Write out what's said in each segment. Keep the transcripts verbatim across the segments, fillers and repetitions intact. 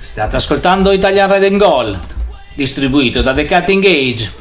State ascoltando Italian Red and Gold, distribuito da The Cutting Age.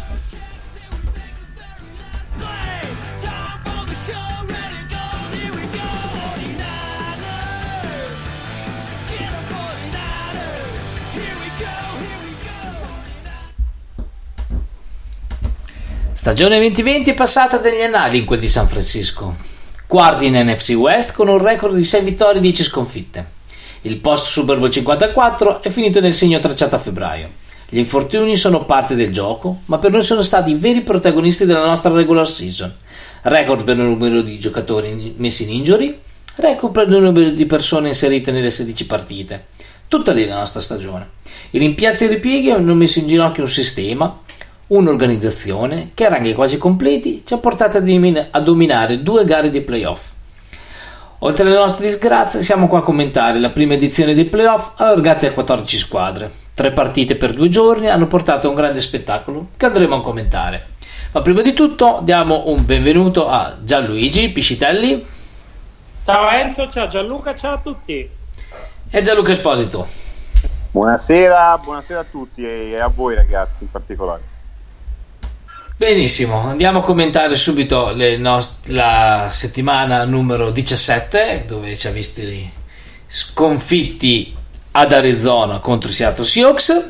Stagione duemilaventi è passata degli annali in quel di San Francisco. Quarti in N F C West con un record di sei vittorie e dieci sconfitte. Il post Super Bowl cinquantaquattro è finito nel segno tracciato a febbraio. Gli infortuni sono parte del gioco, ma per noi sono stati i veri protagonisti della nostra regular season. Record per il numero di giocatori messi in injury, record per il numero di persone inserite nelle sedici partite. Tutta lì la nostra stagione. I rimpiazzi e i ripieghi hanno messo in ginocchio un sistema, un'organizzazione che a ranghi quasi completi ci ha portato a dominare due gare di playoff. Oltre alle nostre disgrazie, siamo qua a commentare la prima edizione dei playoff allargati a quattordici squadre. Tre partite per due giorni hanno portato a un grande spettacolo che andremo a commentare. Ma prima di tutto diamo un benvenuto a Gianluigi Piscitelli. Ciao Enzo, ciao Gianluca, ciao a tutti. E Gianluca Esposito. Buonasera, buonasera a tutti e a voi ragazzi in particolare. Benissimo, andiamo a commentare subito le nost- la settimana numero diciassette, dove ci ha visti sconfitti ad Arizona contro i Seattle Seahawks,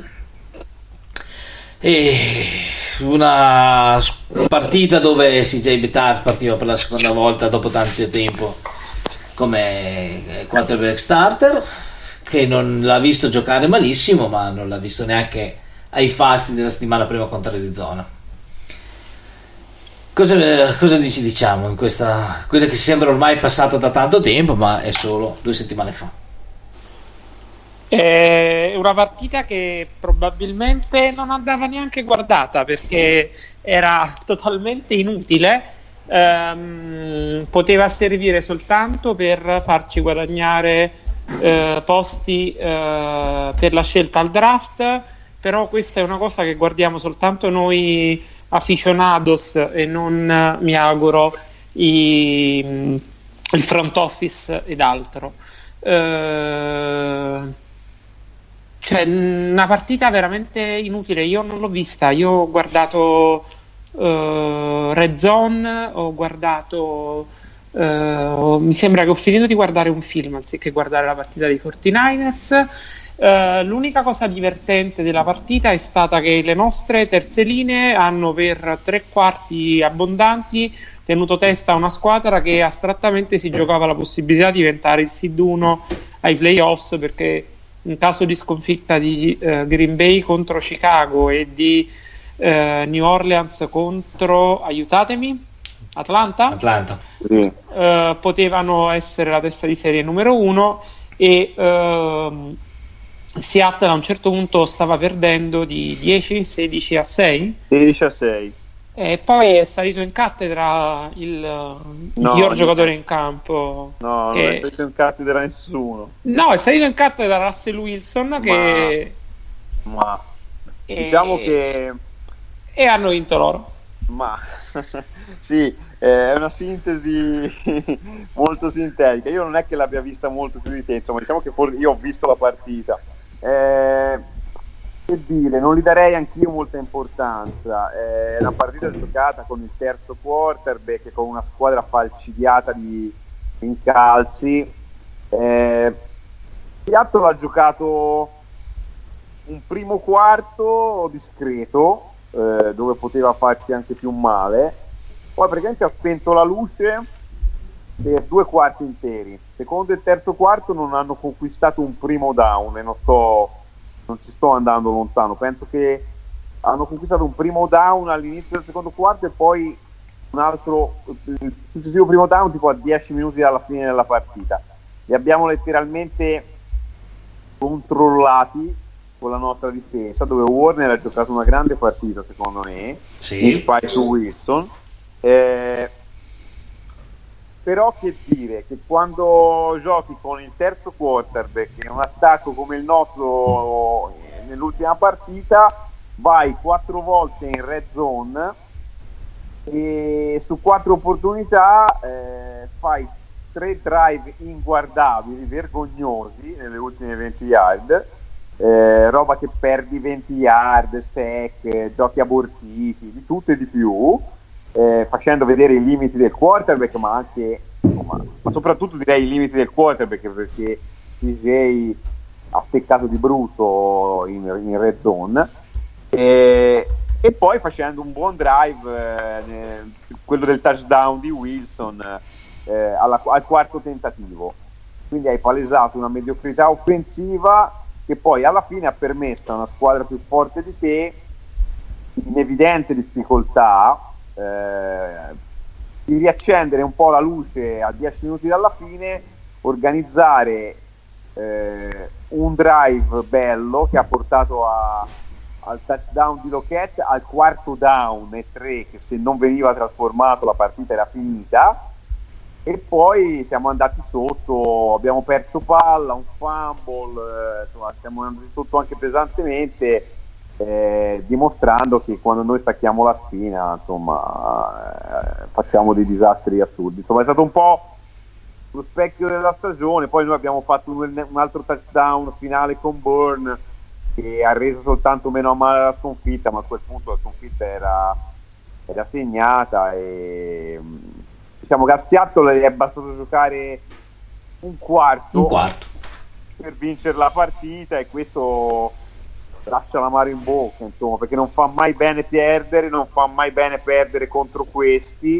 e una partita dove C J Beathard partiva per la seconda volta dopo tanto tempo come quarterback starter, che non l'ha visto giocare malissimo, ma non l'ha visto neanche ai fasti della settimana prima contro Arizona. Cosa, cosa dici, diciamo, in questa, quella che sembra ormai passata da tanto tempo, ma è solo due settimane fa? È una partita che probabilmente non andava neanche guardata perché era totalmente inutile, ehm, poteva servire soltanto per farci guadagnare eh, posti eh, per la scelta al draft, però questa è una cosa che guardiamo soltanto noi aficionados e non, mi auguro, i, il front office ed altro. Eh, cioè una partita veramente inutile. Io non l'ho vista, io ho guardato eh, Red Zone, ho guardato eh, mi sembra che ho finito di guardare un film anziché guardare la partita dei quarantanovers. Uh, l'unica cosa divertente della partita è stata che le nostre terze linee hanno per tre quarti abbondanti tenuto testa a una squadra che astrattamente si giocava la possibilità di diventare il seed uno ai playoffs, perché in caso di sconfitta di uh, Green Bay contro Chicago e di uh, New Orleans contro, aiutatemi, Atlanta, Atlanta. Uh, potevano essere la testa di serie numero uno e uh, Seattle a un certo punto stava perdendo di dieci sedici a sei sedici a sei e poi è salito in cattedra il no, miglior giocatore in campo. No, che... non è salito in cattedra nessuno. No, è salito in cattedra Russell Wilson che... Ma, ma... E... diciamo che... E hanno vinto loro. Ma sì, è una sintesi molto sintetica. Io non è che l'abbia vista molto più di te, insomma, diciamo che forse io ho visto la partita. Eh, che dire, non gli darei anch'io molta importanza. È una partita giocata con il terzo quarterback, con una squadra falcidiata di incalzi. eh, Seattle ha giocato un primo quarto discreto, eh, dove poteva farci anche più male, poi praticamente ha spento la luce per due quarti interi. Secondo e terzo quarto non hanno conquistato un primo down e non sto non ci sto andando lontano, penso che hanno conquistato un primo down all'inizio del secondo quarto e poi un altro, il successivo primo down tipo a dieci minuti dalla fine della partita. Li abbiamo letteralmente controllati con la nostra difesa, dove Warner ha giocato una grande partita secondo me, sì, in spite su Wilson. eh, Però che dire, che quando giochi con il terzo quarterback in un attacco come il nostro nell'ultima partita, vai quattro volte in red zone e su quattro opportunità eh, fai tre drive inguardabili, vergognosi nelle ultime venti yard, eh, roba che perdi venti yard, sec, giochi abortiti, di tutto e di più, eh, facendo vedere i limiti del quarterback, ma anche, insomma, ma soprattutto direi i limiti del quarterback, perché T J ha steccato di brutto in, in red zone, e, e poi facendo un buon drive, eh, quello del touchdown di Wilson, eh, alla, al quarto tentativo. Quindi hai palesato una mediocrità offensiva che poi alla fine ha permesso a una squadra più forte di te, in evidente difficoltà, eh, di riaccendere un po' la luce a dieci minuti dalla fine, organizzare eh, un drive bello che ha portato a, al touchdown di Lockett, al quarto down e tre, che se non veniva trasformato la partita era finita. E poi siamo andati sotto, abbiamo perso palla, un fumble, eh, insomma, siamo andati sotto anche pesantemente, eh, dimostrando che quando noi stacchiamo la spina, insomma, eh, facciamo dei disastri assurdi. Insomma, è stato un po' lo specchio della stagione. Poi noi abbiamo fatto un, un altro touchdown finale con Bourne, che ha reso soltanto meno a male la sconfitta, ma a quel punto la sconfitta era, era segnata, e diciamo che a Seattle è bastato giocare un quarto, un quarto per vincere la partita, e questo lascia l'amaro in bocca, insomma, perché non fa mai bene perdere, non fa mai bene perdere contro questi,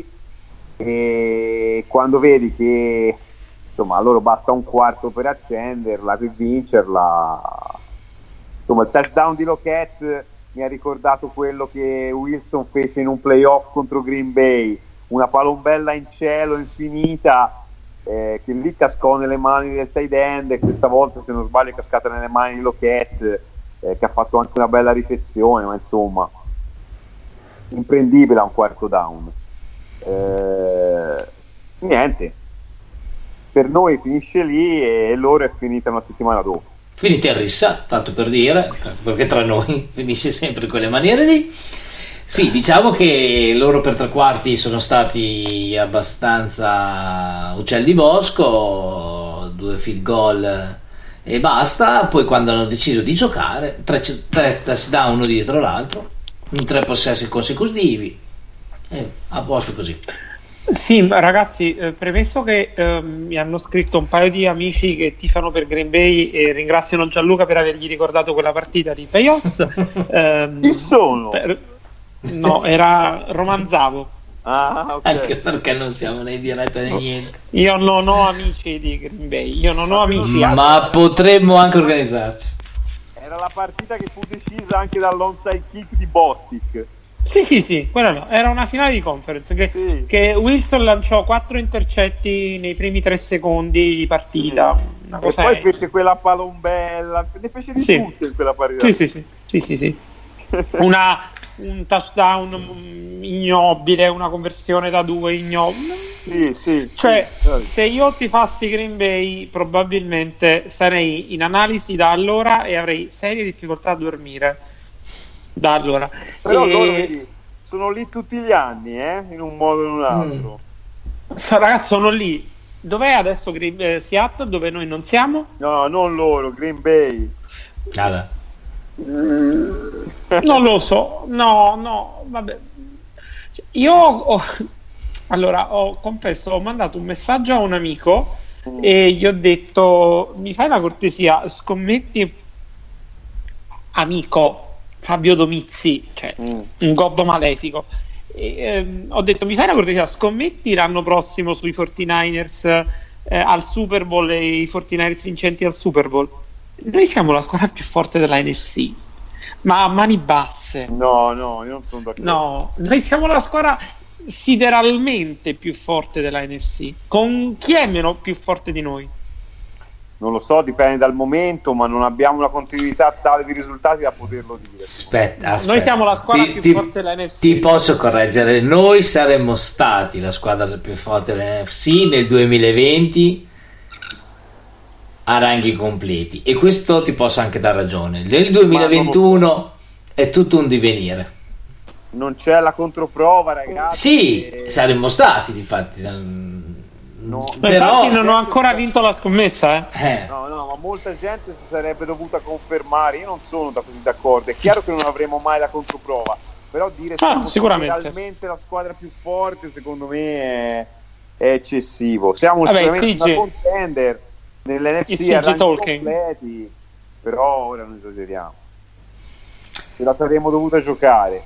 e quando vedi che insomma a loro basta un quarto per accenderla, per vincerla. Insomma, il touchdown di Lockett mi ha ricordato quello che Wilson fece in un playoff contro Green Bay, una palombella in cielo infinita, eh, che lì cascò nelle mani del tight end, e questa volta, se non sbaglio, è cascata nelle mani di Lockett, eh, che ha fatto anche una bella ricezione, ma insomma imprendibile a un quarto down. Eh, niente, per noi finisce lì, e loro è finita una settimana dopo. Finiti a rissa, tanto per dire, perché tra noi finisce sempre in quelle maniere lì. Sì, diciamo che loro per tre quarti sono stati abbastanza uccelli di bosco, due field goal e basta. Poi quando hanno deciso di giocare, tre, tre touchdown uno dietro l'altro, in tre possessi consecutivi, e a posto così. Sì, ragazzi, eh, premesso che eh, mi hanno scritto un paio di amici che tifano per Green Bay e ringraziano Gianluca per avergli ricordato quella partita di playoffs. ehm, Chi sono? Per... No, era Romanzavo. Ah, ok. Anche perché non siamo né in diretta né niente. Io non ho amici di Green Bay, io non ho amici. Ma potremmo anche organizzarci. Era la partita che fu decisa anche dall'onside kick di Bostic. Sì, sì, sì, quella no. Era una finale di conference che, Sì. che Wilson lanciò quattro intercetti nei primi tre secondi di partita. Sì. Una E cosa poi è... fece quella palombella, ne fece di Sì. tutto in quella partita. Sì, sì, sì, sì, sì, sì. Una, un touchdown ignobile, una conversione da due ignobile. Sì, sì. Cioè, sì. se io ti fassi Green Bay, probabilmente sarei in analisi da allora e avrei serie difficoltà a dormire da allora. Però e... loro, vedi, sono lì tutti gli anni, eh? In un modo o in un altro. Mm. So, ragazzi, sono lì. Dov'è adesso Green, eh, Seattle, dove noi non siamo? No, non loro, Green Bay. Allora. Mm, non lo so, no, no, vabbè. Io ho, allora, ho confesso, ho mandato un messaggio a un amico mm. e gli ho detto: mi fai la cortesia, scommetti, amico Fabio Domizzi, cioè mm. un gobbo malefico. E, ehm, ho detto: mi fai la cortesia, scommetti l'anno prossimo sui quarantanovers eh, al Super Bowl, e i quarantanovers vincenti al Super Bowl. Noi siamo la squadra più forte della N F C, ma a mani basse. No, no, io non sono d'accordo. No, noi siamo la squadra sideralmente più forte della N F C. Con chi è meno più forte di noi? Non lo so, dipende dal momento, ma non abbiamo una continuità tale di risultati da poterlo dire. Aspetta, aspetta. Noi siamo la squadra ti, più ti, forte della N F C. Ti posso correggere, noi saremmo stati la squadra più forte dell'N F C nel duemilaventi a ranghi completi, e questo ti posso anche dar ragione. Nel duemilaventuno è tutto un divenire. Non c'è la controprova, ragazzi. Sì, e... saremmo stati, difatti. No, Beh, però infatti non ho ancora vinto la scommessa, eh. eh, no, no, ma molta gente si sarebbe dovuta confermare. Io non sono da così d'accordo. È chiaro che non avremo mai la controprova, però dire Ah, siamo sicuramente. realmente la squadra più forte, secondo me è, è eccessivo. Siamo Vabbè, sicuramente Figi. una contender nell'N F Il C Figi a rangi talking. completi, però ora non esageriamo. Ce la saremmo dovuta giocare.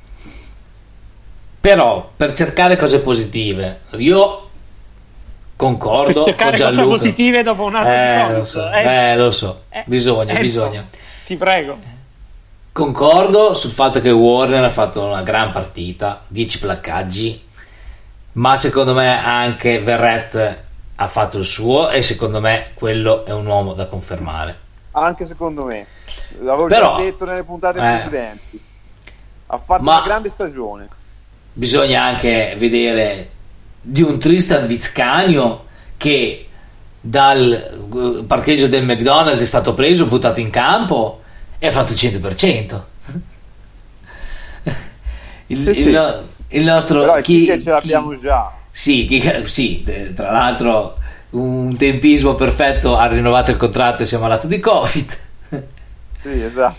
però per cercare cose positive io concordo Per cercare con cose Gianluca. positive dopo un anno eh, di Covid. lo so, Eh, eh, lo so. eh, bisogna Enzo, bisogna Ti prego. concordo sul fatto che Warner ha fatto una gran partita, dieci placcaggi, ma secondo me anche Verrett ha fatto il suo e secondo me quello è un uomo da confermare. Anche secondo me, l'avevo Però, già detto nelle puntate eh, precedenti. Ha fatto ma- una grande stagione. Bisogna anche vedere di un Tristan Vizcanio che dal eh, parcheggio del McDonald's è stato preso, buttato in campo e ha fatto il cento per cento. il, Sì, sì. il no- il nostro Però è chi, che ce l'abbiamo chi- già. sì, chi- sì, eh, tra l'altro un tempismo perfetto, ha rinnovato il contratto e si è malato di Covid. Sì, esatto.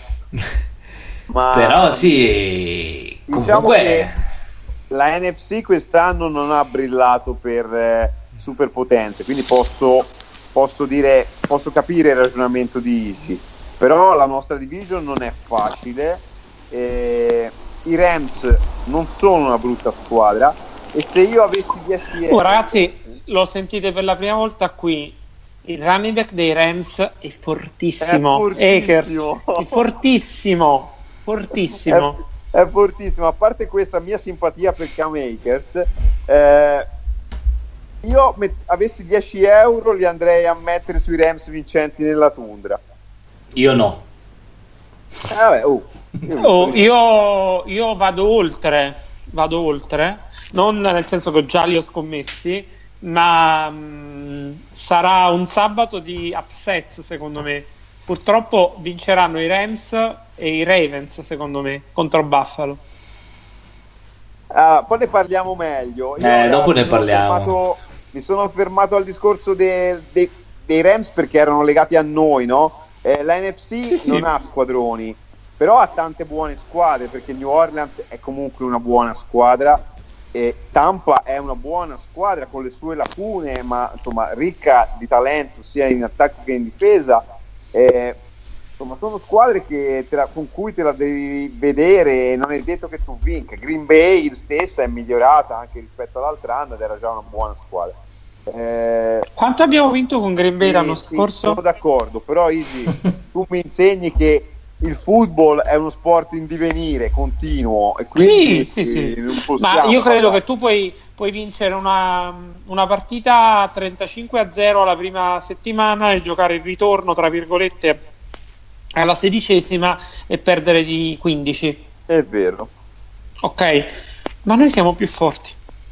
Ma Però sì, diciamo comunque che la N F C quest'anno non ha brillato per eh, superpotenze, quindi posso, posso dire, posso capire il ragionamento di Ishi. Però la nostra division non è facile. eh, I Rams non sono una brutta squadra e se io avessi dieci euro Oh, ragazzi, lo sentite per la prima volta qui. Il running back dei Rams è fortissimo. È Akers fortissimo. è fortissimo. Fortissimo. È, è fortissimo. A parte questa mia simpatia per Cam Akers, eh, io met- avessi dieci euro li andrei a mettere sui Rams vincenti nella tundra. io no. Eh, vabbè, oh, io- Oh, io, io vado oltre, vado oltre, non nel senso che già li ho scommessi, ma mh, sarà un sabato di upsets secondo me. Purtroppo vinceranno i Rams e i Ravens secondo me contro Buffalo. Ah, poi ne parliamo meglio. Io, Eh, ora, dopo ne mi sono parliamo. fermato- mi sono fermato al discorso de- de- dei Rams perché erano legati a noi, no? Eh, la N F C Sì, sì. non ha squadroni, però ha tante buone squadre perché New Orleans è comunque una buona squadra e Tampa è una buona squadra con le sue lacune, ma insomma ricca di talento sia in attacco che in difesa. Eh, insomma sono squadre che te la- con cui te la devi vedere e non è detto che tu vinca. Green Bay stessa è migliorata anche rispetto all'altro anno ed era già una buona squadra. Eh, Quanto abbiamo vinto con Green Bay sì, l'anno sì, scorso? sono d'accordo, però Isi, tu mi insegni che il football è uno sport in divenire continuo e quindi Sì, sì, sì. non Ma possiamo io credo parlare. che tu puoi, puoi vincere una, una partita trentacinque a zero la prima settimana e giocare il ritorno, tra virgolette, alla sedicesima e perdere di quindici. È vero. Ok, ma noi siamo più forti.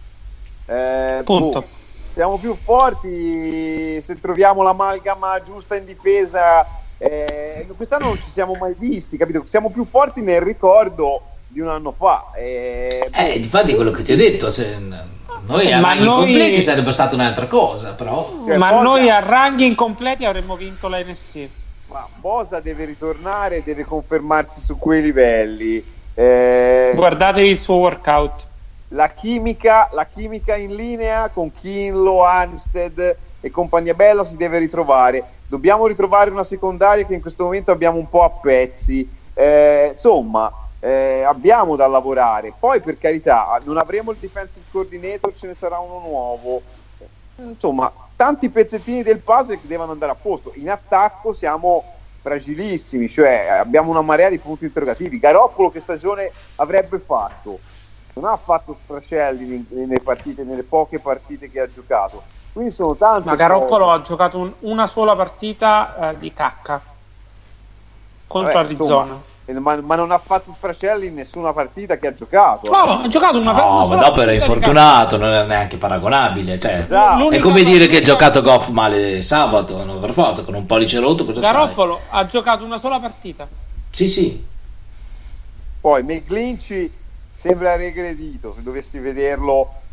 Eh, Punto. boh, siamo più forti se troviamo l'amalgama giusta in difesa. Eh, quest'anno non ci siamo mai visti, capito? Siamo più forti nel ricordo di un anno fa. Eh, boh. Eh, infatti quello che ti ho detto, se noi a Ma ranghi noi- completi sarebbe stata un'altra cosa, però Cioè, Ma Bosa- noi a ranghi incompleti avremmo vinto la N F C. Ma Bosa deve ritornare, deve confermarsi su quei livelli. Eh, Guardatevi il suo workout. la chimica, la chimica in linea con Kinlo, Armstead e compagnia bella si deve ritrovare. Dobbiamo ritrovare una secondaria che in questo momento abbiamo un po' a pezzi. Eh, insomma, eh, abbiamo da lavorare. Poi, per carità, non avremo il defensive coordinator, ce ne sarà uno nuovo. Insomma, tanti pezzettini del puzzle che devono andare a posto. In attacco siamo fragilissimi, cioè abbiamo una marea di punti interrogativi. Garoppolo che stagione avrebbe fatto? Non ha fatto strascelli nelle partite, nelle poche partite che ha giocato. Quindi sono tante Ma Garoppolo cose. ha giocato un- una sola partita eh, di cacca contro Vabbè, Arizona. insomma, eh, ma, ma non ha fatto strascelli in nessuna partita che ha giocato. No, ha giocato una, una no, ma sola dopo era partita di infortunato, non era neanche paragonabile. Cioè, Esatto. è L'unica come dire che ha partita- giocato Goff male sabato, no, per forza, con un pollice rotto cosa fai? Garoppolo ha giocato una sola partita. Sì, sì. Poi McGlinchey sembra regredito, se dovessi vederlo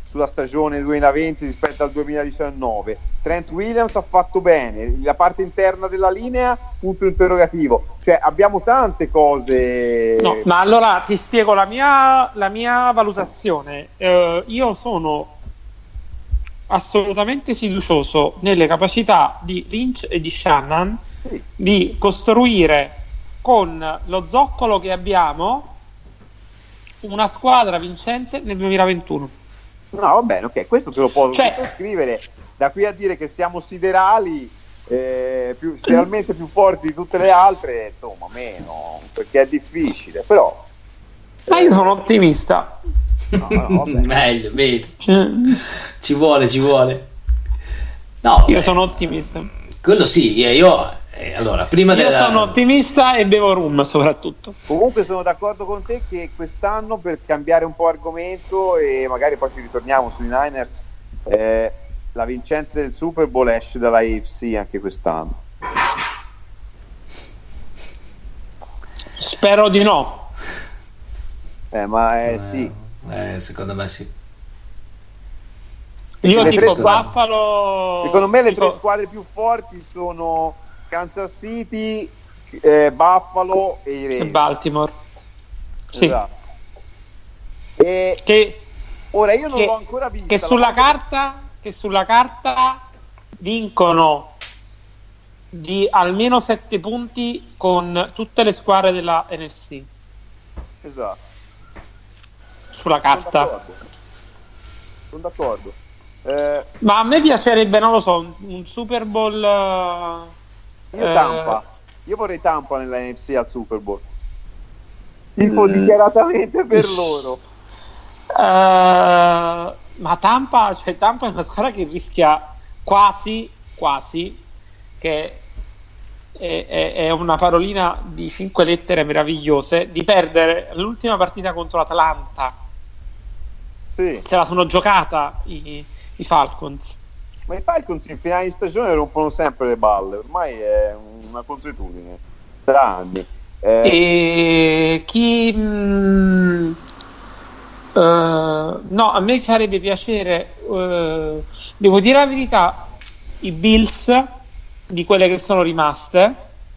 sulla stagione duemilaventi rispetto al duemiladiciannove. Trent Williams ha fatto bene, la parte interna della linea, punto interrogativo. Cioè abbiamo tante cose. No, ma allora ti spiego la mia, la mia valutazione. Eh, io sono assolutamente fiducioso nelle capacità di Lynch e di Shanahan Sì. di costruire con lo zoccolo che abbiamo una squadra vincente nel duemilaventuno. No, va bene, ok, questo te lo posso Cioè- scrivere. Da qui a dire che siamo siderali, eh, più, sideralmente più forti di tutte le altre, insomma, meno, perché è difficile, però. Ma io sono ottimista. No, no, vabbè. Meglio, vedi. Cioè, Ci vuole, ci vuole. No, io beh, sono ottimista. quello sì, eh, io eh, allora, prima Io della sono ottimista e bevo rum soprattutto. Comunque sono d'accordo con te che quest'anno, per cambiare un po' argomento e magari poi ci ritorniamo sui Niners, eh, la vincente del Super Bowl esce dalla A F C anche quest'anno. Spero di no. Eh, ma eh, sì. eh, secondo me sì. Io Le tipo tre- Buffalo. Secondo me le tipo- tre squadre più forti sono Kansas City, eh, Buffalo e i e Ravens. Baltimore. Sì. Esatto. E Che, ora io non che- l'ho ancora vista. che la sulla voglio- carta che sulla carta vincono di almeno sette punti con tutte le squadre della N F C Esatto. sulla Sono carta. d'accordo. Sono d'accordo. Eh, Ma a me piacerebbe, non lo so, un, un Super Bowl eh, io eh, Tampa. Io vorrei Tampa nella N F C al Super Bowl. Tifo Mm. dichiaratamente per loro. eh, ma Tampa, cioè Tampa è una squadra che rischia quasi, quasi, che è, è- è una parolina di cinque lettere meravigliose, di perdere l'ultima partita contro Atlanta. Sì. Se la sono giocata i, i Falcons. Ma i Falcons in finale di stagione rompono sempre le balle, ormai è una consuetudine da anni. Eh, E chi mh, eh, no, a me farebbe piacere, eh, devo dire la verità, i Bills di quelle che sono rimaste,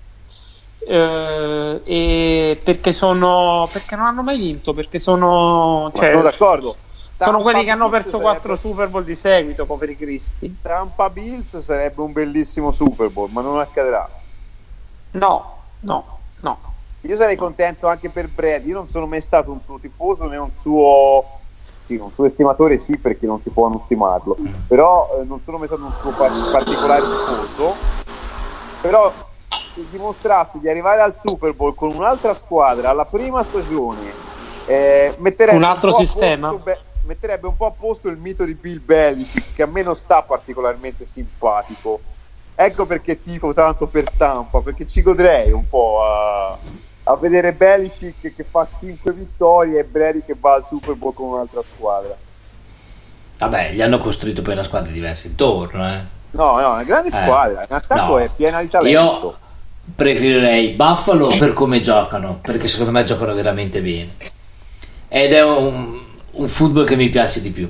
eh, e perché sono perché non hanno mai vinto, perché sono, ma cioè, sono d'accordo. sono Tampa quelli che hanno Bills perso sarebbe- quattro Super Bowl di seguito, poveri cristi. Tampa Bills sarebbe un bellissimo Super Bowl, ma non accadrà. No, no, no. Io sarei contento anche per Brady. Io non sono mai stato un suo tifoso né un suo, sì, un suo estimatore, sì, perché non si può non stimarlo, però eh, non sono mai stato un suo par- particolare tifoso. Però se dimostrasse di arrivare al Super Bowl con un'altra squadra alla prima stagione, eh, metterebbe Un altro po' a sistema? posto, beh, metterebbe un po' a posto il mito di Bill Belichick, che a me non sta particolarmente simpatico. Ecco perché tifo tanto per Tampa, perché ci godrei un po' a, a vedere Belichick che fa cinque vittorie e Brady che va al Super Bowl con un'altra squadra. Vabbè, gli hanno costruito poi una squadra diversa intorno, eh. No, no, una grande Eh, squadra, in attacco no. è piena di talento. Io preferirei Buffalo per come giocano, perché secondo me giocano veramente bene. Ed è un, un football che mi piace di più.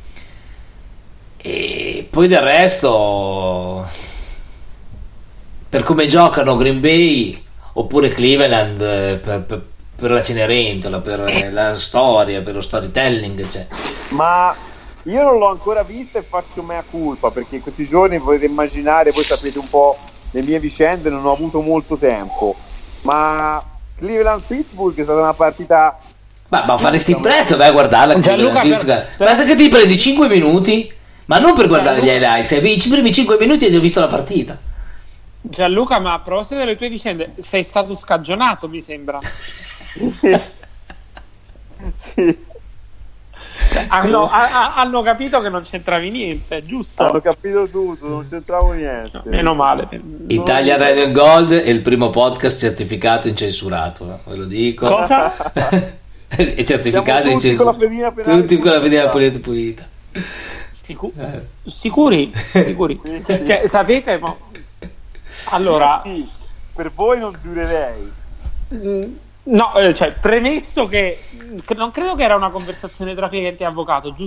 E poi del resto, per come giocano Green Bay oppure Cleveland, eh, per, per, per la Cenerentola, per la storia, per lo storytelling, cioè. Ma io non l'ho ancora vista e faccio mea culpa, perché in questi giorni potete immaginare, voi sapete un po' le mie vicende, non ho avuto molto tempo, ma Cleveland-Pittsburgh è stata una partita. Ma, ma faresti presto, vai a guardarla. Gianluca, Cleveland, per- Pittsburgh. per- Basta che ti prendi cinque minuti, ma non per guardare gli Gianluca- highlights, i primi cinque minuti hai già visto la partita. Gianluca, ma a proposito delle tue vicende, sei stato scagionato, mi sembra. Sì, Hanno, a- a- hanno capito che non c'entravi niente, giusto? hanno capito tutto, non c'entravo niente. Meno male. Italia Red and Gold è il primo podcast certificato incensurato, eh, ve lo dico. Cosa? È certificato Siamo tutti con la incensurato. pedina penale Tutti con la pedina pulita. pulita. Sicu- Eh. sicuri? Sicuri? Sì, sì. Cioè, sapete, ma... allora, Sì, per voi non giurerei. mh, no, eh, cioè, premesso che, che non credo che era una conversazione tra cliente e avvocato, giusto?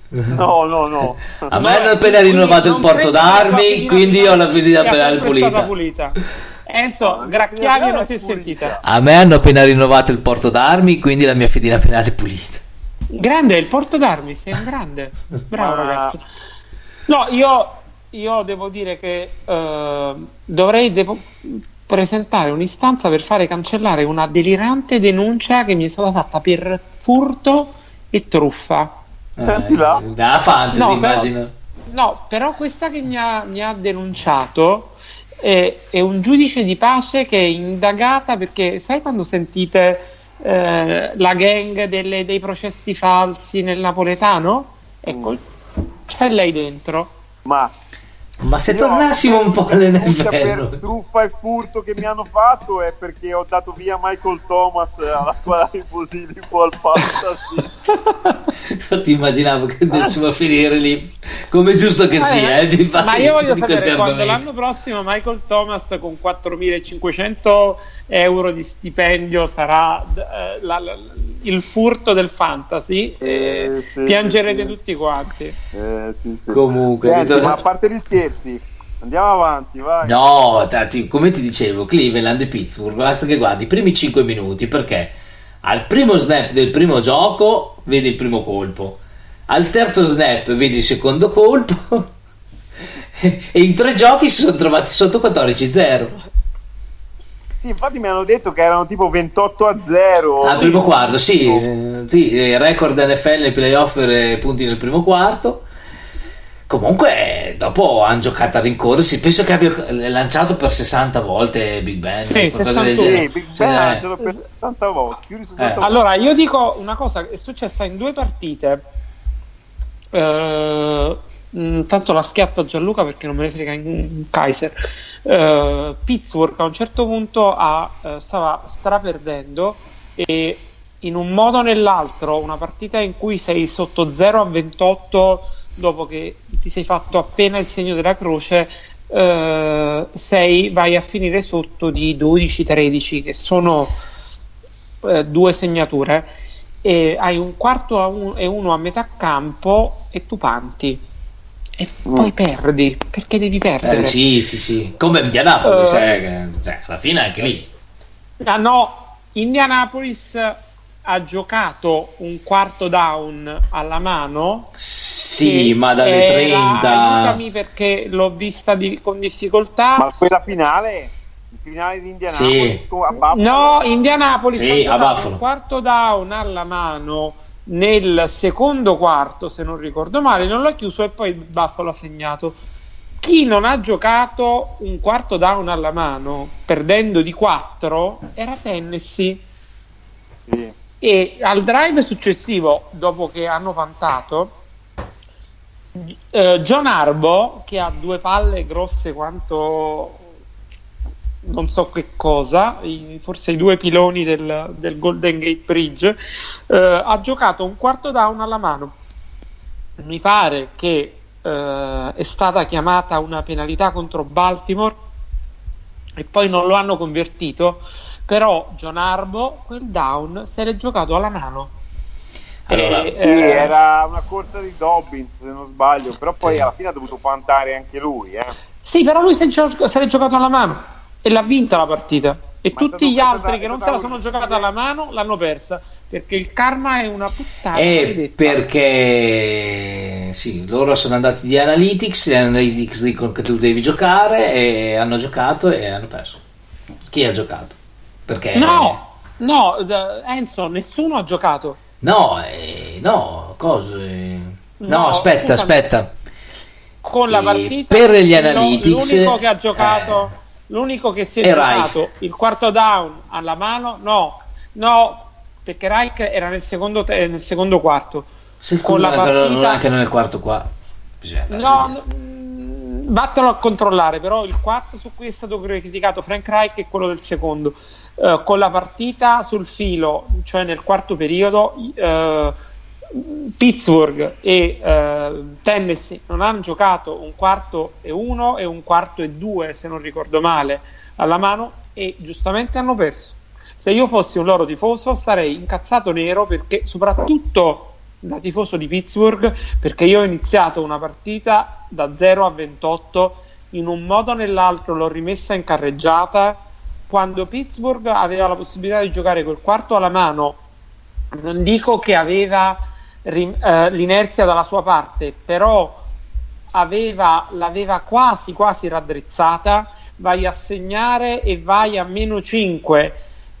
No, no, no. A me hanno appena rinnovato il porto d'armi, quindi io ho la fedina penale pulita. pulita. Enzo, Gracchiavi non si è sentita. A me hanno appena rinnovato il porto d'armi, quindi la mia fedina penale pulita. Grande, il porto d'armi, sei un grande. Bravo ragazzo. No, io, io devo dire che uh, dovrei devo presentare un'istanza per fare cancellare una delirante denuncia che mi è stata fatta per furto e truffa. Senti là. Da fantasy, no, immagino. Però, no, però questa che mi ha, mi ha denunciato è, è un giudice di pace che è indagata perché, sai quando sentite eh, la gang delle, dei processi falsi nel napoletano? Ecco, mm. c'è lei dentro. Ma Ma se tornassimo un po' all'N F L, per truffa e furto che mi hanno fatto è perché ho dato via Michael Thomas alla squadra di Posillipo al Fantasy. Infatti immaginavo che dovessimo finire lì, come giusto che eh, sia, eh, di fatti, ma io voglio di sapere quando l'anno prossimo Michael Thomas con quattromilacinquecento euro di stipendio sarà eh, la, la, il furto del fantasy, eh, e sì, piangerete sì, tutti quanti. Eh, sì, sì. Comunque, Senti, ma a parte gli scherzi, andiamo avanti, vai. No, tati, come ti dicevo, Cleveland e Pittsburgh, basta che guardi i primi cinque minuti, perché al primo snap del primo gioco vedi il primo colpo, al terzo snap vedi il secondo colpo e in tre giochi si sono trovati sotto quattordici a zero. Sì, infatti mi hanno detto che erano tipo ventotto a zero al primo quarto, sì, eh, sì, record N F L nei playoff per punti nel primo quarto. Comunque dopo hanno giocato a rincorrersi, penso che abbia lanciato per sessanta volte Big Ben, sì, qualcosa del sì, genere. Big Ben ha lanciato per sessanta volte, più di sessanta eh. volte. Allora io dico una cosa, è successa in due partite, uh, tanto la schiatto a Gianluca perché non me ne frega un Kaiser. Uh, Pittsburgh a un certo punto ha, uh, stava straperdendo e in un modo o nell'altro una partita in cui sei sotto zero a ventotto dopo che ti sei fatto appena il segno della croce, uh, sei, vai a finire sotto di dodici tredici che sono uh, due segnature e hai un quarto a un, e uno a metà campo e tu panti e poi mm. perdi perché devi perdere. Eh, sì, sì, sì, come Indianapolis, uh, eh, cioè, alla fine anche lì. Ah, no, Indianapolis ha giocato un quarto down alla mano. Sì, ma dalle era, trenta. Aiutami perché l'ho vista di, con difficoltà. Ma quella finale? Il finale di Indianapolis? Sì. A Buffalo? No, Indianapolis sì, ha giocato a Buffalo. un quarto down alla mano nel secondo quarto, se non ricordo male, non l'ha chiuso e poi Buffalo ha segnato. Chi non ha giocato un quarto down alla mano perdendo di quattro era Tennessee. Sì. E al drive successivo, dopo che hanno vantato, eh, John Harbaugh, che ha due palle grosse quanto non so che cosa, i, forse i due piloni del, del Golden Gate Bridge, eh, ha giocato un quarto down alla mano. Mi pare che eh, è stata chiamata una penalità contro Baltimore e poi non lo hanno convertito, però John Harbaugh quel down se l'è giocato alla mano. Allora, e, eh, era una corsa di Dobbins se non sbaglio, però poi sì, alla fine ha dovuto puntare anche lui, eh. Sì, però lui se, gio- se l'è giocato alla mano e l'ha vinta la partita e ma tutti gli altri che non se la sono giocata alla mano l'hanno persa perché il karma è una puttana. E perché sì, loro sono andati di analytics, gli analytics dicono che tu devi giocare e hanno giocato e hanno perso. Chi ha giocato? Perché no, no, Enzo, nessuno ha giocato. No, eh, no, cosa? No, no, aspetta, scusami. aspetta. Con la partita per gli analytics l'unico che ha giocato eh, l'unico che si è giocato Reich. Il quarto down alla mano, no, no, perché Reich era nel secondo, te- nel secondo quarto. Secondo con la partita non anche nel quarto qua. No, n- vattelo a controllare, però il quarto su cui è stato criticato Frank Reich è quello del secondo. Uh, con la partita sul filo, cioè nel quarto periodo, uh, Pittsburgh e uh, Tennessee non hanno giocato un quarto e uno e un quarto e due, se non ricordo male, alla mano e giustamente hanno perso. Se io fossi un loro tifoso starei incazzato nero perché soprattutto da tifoso di Pittsburgh, perché io ho iniziato una partita da zero a ventotto, in un modo o nell'altro l'ho rimessa in carreggiata, quando Pittsburgh aveva la possibilità di giocare col quarto alla mano. Non dico che aveva rim- eh, l'inerzia dalla sua parte, però aveva, l'aveva quasi quasi raddrizzata. Vai a segnare e vai a meno cinque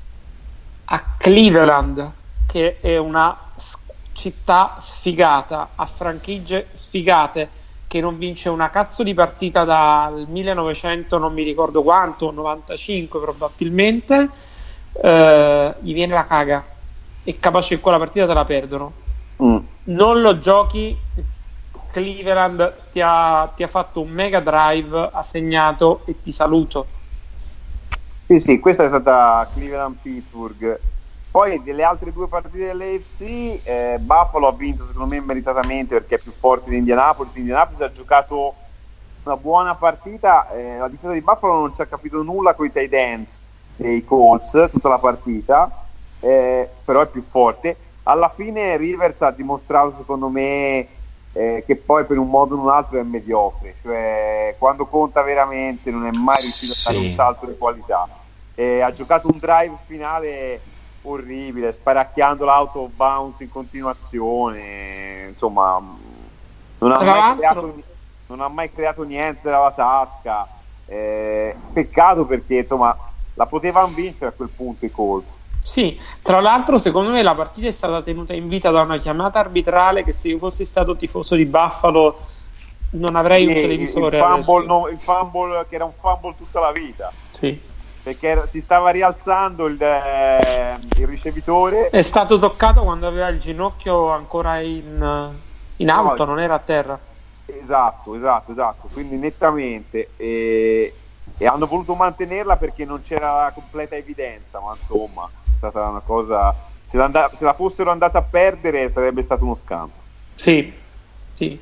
a Cleveland, che è una città sfigata, a franchigie sfigate, che non vince una cazzo di partita dal millenovecento, non mi ricordo quanto, novantacinque probabilmente, eh, gli viene la caga, è capace che quella partita te la perdono. mm. Non lo giochi. Cleveland ti ha, ti ha fatto un mega drive, ha segnato e ti saluto. Sì, sì, questa è stata Cleveland-Pittsburgh. Poi delle altre due partite dell'A F C, eh, Buffalo ha vinto secondo me meritatamente, perché è più forte di Indianapolis. Indianapolis ha giocato una buona partita, eh, la difesa di Buffalo non ci ha capito nulla con i tight ends dei Colts tutta la partita, eh, però è più forte. Alla fine Rivers ha dimostrato secondo me Eh, che poi per un modo o un altro è mediocre, cioè quando conta veramente non è mai riuscito sì. a fare un salto di qualità. Eh, ha giocato un drive finale orribile, sparacchiando l'auto of bounds in continuazione, insomma non ha, mai creato, non ha mai creato niente dalla tasca, eh, peccato, perché insomma la potevano vincere a quel punto i Colts. Sì, tra l'altro secondo me la partita è stata tenuta in vita da una chiamata arbitrale che, se io fossi stato tifoso di Buffalo, non avrei un televisore. Il fumble, no, il fumble che era un fumble tutta la vita. Sì. Perché era, si stava rialzando il, eh, il ricevitore. È stato toccato quando aveva il ginocchio ancora in, in alto, no, non era a terra. Esatto, esatto, esatto. Quindi nettamente. E, e hanno voluto mantenerla perché non c'era completa evidenza, ma insomma è stata una cosa, se la, se la fossero andata a perdere sarebbe stato uno scandalo. Sì, sì.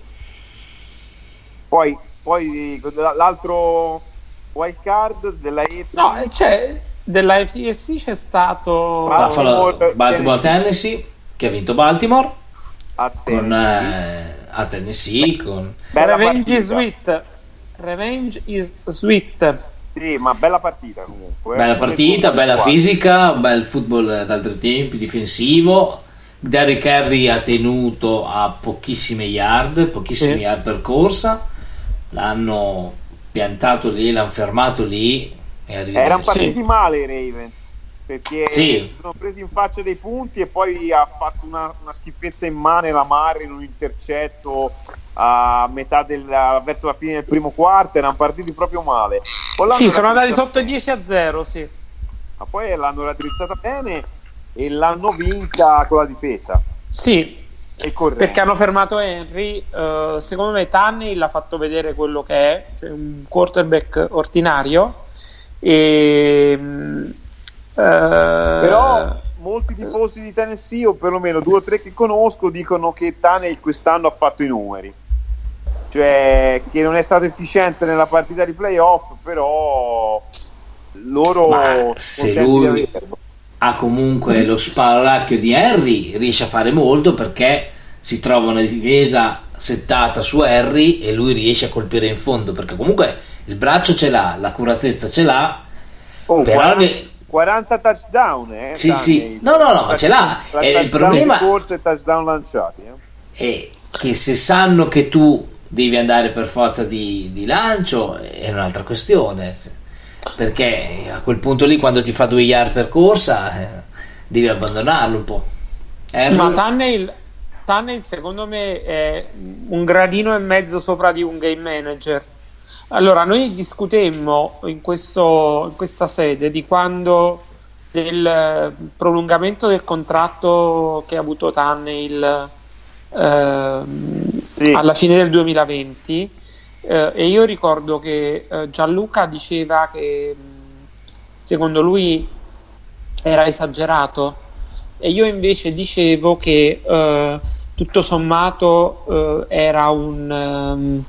Poi, poi l'altro wild card della A F C, no, cioè, della A F C c'è stato Buffalo, Baltimore Tennessee, che ha vinto Baltimore a Tennessee, con, eh, a Tennessee con Revenge is sweet. Revenge is sweet. Sì, ma bella partita comunque. Bella partita, bella fisica, bel football d'altri tempi, difensivo. Derrick Henry ha tenuto a pochissime yard, pochissime sì. yard per corsa. L'hanno piantato lì, l'hanno fermato lì. E erano partiti sì. male i Ravens, perché sì. si sono presi in faccia dei punti e poi ha fatto una, una schifezza in mano la Murray in un intercetto a metà del, verso la fine del primo quarto. Erano partiti proprio male. Sì, sono andati sotto dieci a zero, sì. Ma poi l'hanno raddrizzata bene e l'hanno vinta con la difesa. Sì, perché hanno fermato Henry. Uh, secondo me Tannehill ha fatto vedere quello che è, cioè un quarterback ordinario. E, uh, però molti tifosi di Tennessee, o perlomeno due o tre che conosco, dicono che Tannehill quest'anno ha fatto i numeri, cioè che non è stato efficiente nella partita di playoff, però loro, ma se lui ha comunque lo sparacchio di Henry, riesce a fare molto, perché si trova una difesa settata su Henry e lui riesce a colpire in fondo, perché comunque il braccio ce l'ha, l'accuratezza ce l'ha. Oh, però quaranta, ne... quaranta touchdown, eh, sì, sì. No, no, no, ma ce l'ha. E il problema forse touchdown lanciati, è eh. che se sanno che tu devi andare per forza di, di lancio è un'altra questione, perché a quel punto lì, quando ti fa due yard per corsa, eh, devi abbandonarlo un po'. Henry... ma Tannehill, Tannehill secondo me è un gradino e mezzo sopra di un game manager. Allora, noi discutemmo in, questo, in questa sede di quando del prolungamento del contratto che ha avuto Tannehill eh, sì. alla fine del duemilaventi, eh, e io ricordo che eh, Gianluca diceva che secondo lui era esagerato, e io invece dicevo che eh, tutto sommato eh, era un... Um,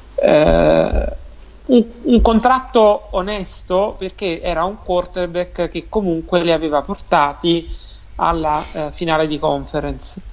eh, Un, un contratto onesto, perché era un quarterback che comunque li aveva portati alla eh, finale di conference.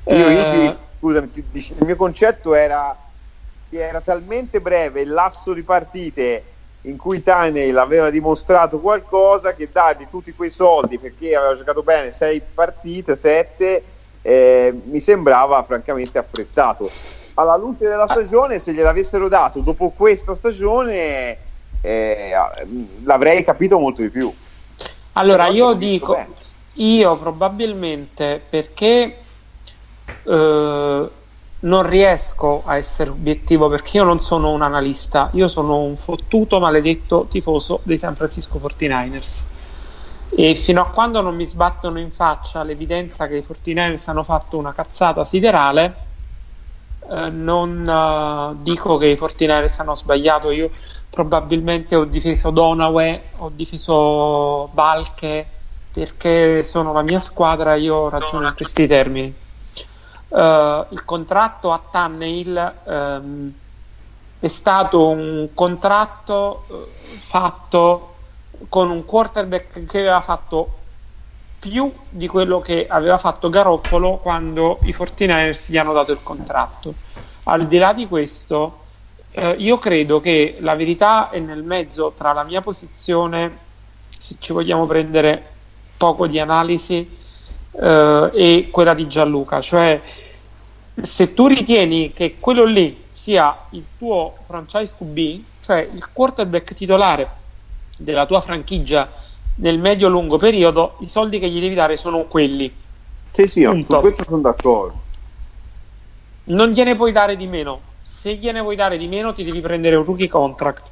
Io, io ti, scusami, ti, il mio concetto era che era talmente breve il lasso di partite in cui Tannehill aveva dimostrato qualcosa, che dargli tutti quei soldi perché aveva giocato bene sei partite, sette, eh, mi sembrava francamente affrettato. Alla luce della stagione, se gliel'avessero dato dopo questa stagione, eh, l'avrei capito molto di più. Allora io dico, bene. io probabilmente perché eh, non riesco a essere obiettivo, perché io non sono un analista, io sono un fottuto maledetto tifoso dei San Francisco quarantanovers, e fino a quando non mi sbattono in faccia l'evidenza che i quarantanovers hanno fatto una cazzata siderale, eh, non eh, dico che i quarantanovers hanno sbagliato. Io probabilmente ho difeso Donaway, ho difeso Balke, perché sono la mia squadra, io ragiono in questi termini. Uh, il contratto a Tannehill um, è stato un contratto uh, fatto con un quarterback che aveva fatto più di quello che aveva fatto Garoppolo quando i quarantanovers gli hanno dato il contratto. Al di là di questo, uh, io credo che la verità è nel mezzo tra la mia posizione, se ci vogliamo prendere poco di analisi, Uh, e quella di Gianluca, cioè se tu ritieni che quello lì sia il tuo franchise Q B, cioè il quarterback titolare della tua franchigia nel medio-lungo periodo, i soldi che gli devi dare sono quelli. Sì, sì, Punto. Su questo sono d'accordo. Non gliene puoi dare di meno. Se gliene vuoi dare di meno, ti devi prendere un rookie contract.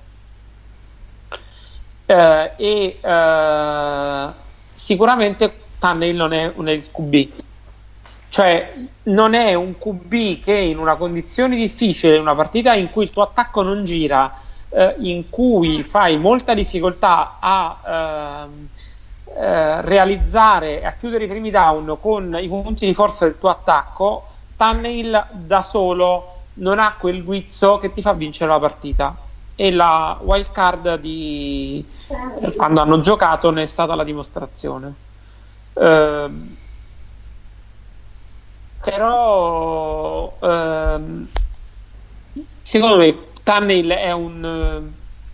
Uh, e uh, sicuramente Tannehill non è un Q B, cioè non è un Q B che in una condizione difficile, una partita in cui il tuo attacco non gira, eh, in cui fai molta difficoltà a eh, eh, realizzare e a chiudere i primi down con i punti di forza del tuo attacco, Tannehill da solo non ha quel guizzo che ti fa vincere la partita, e la wild card di quando hanno giocato ne è stata la dimostrazione. Uh, però uh, secondo me Tannehill è un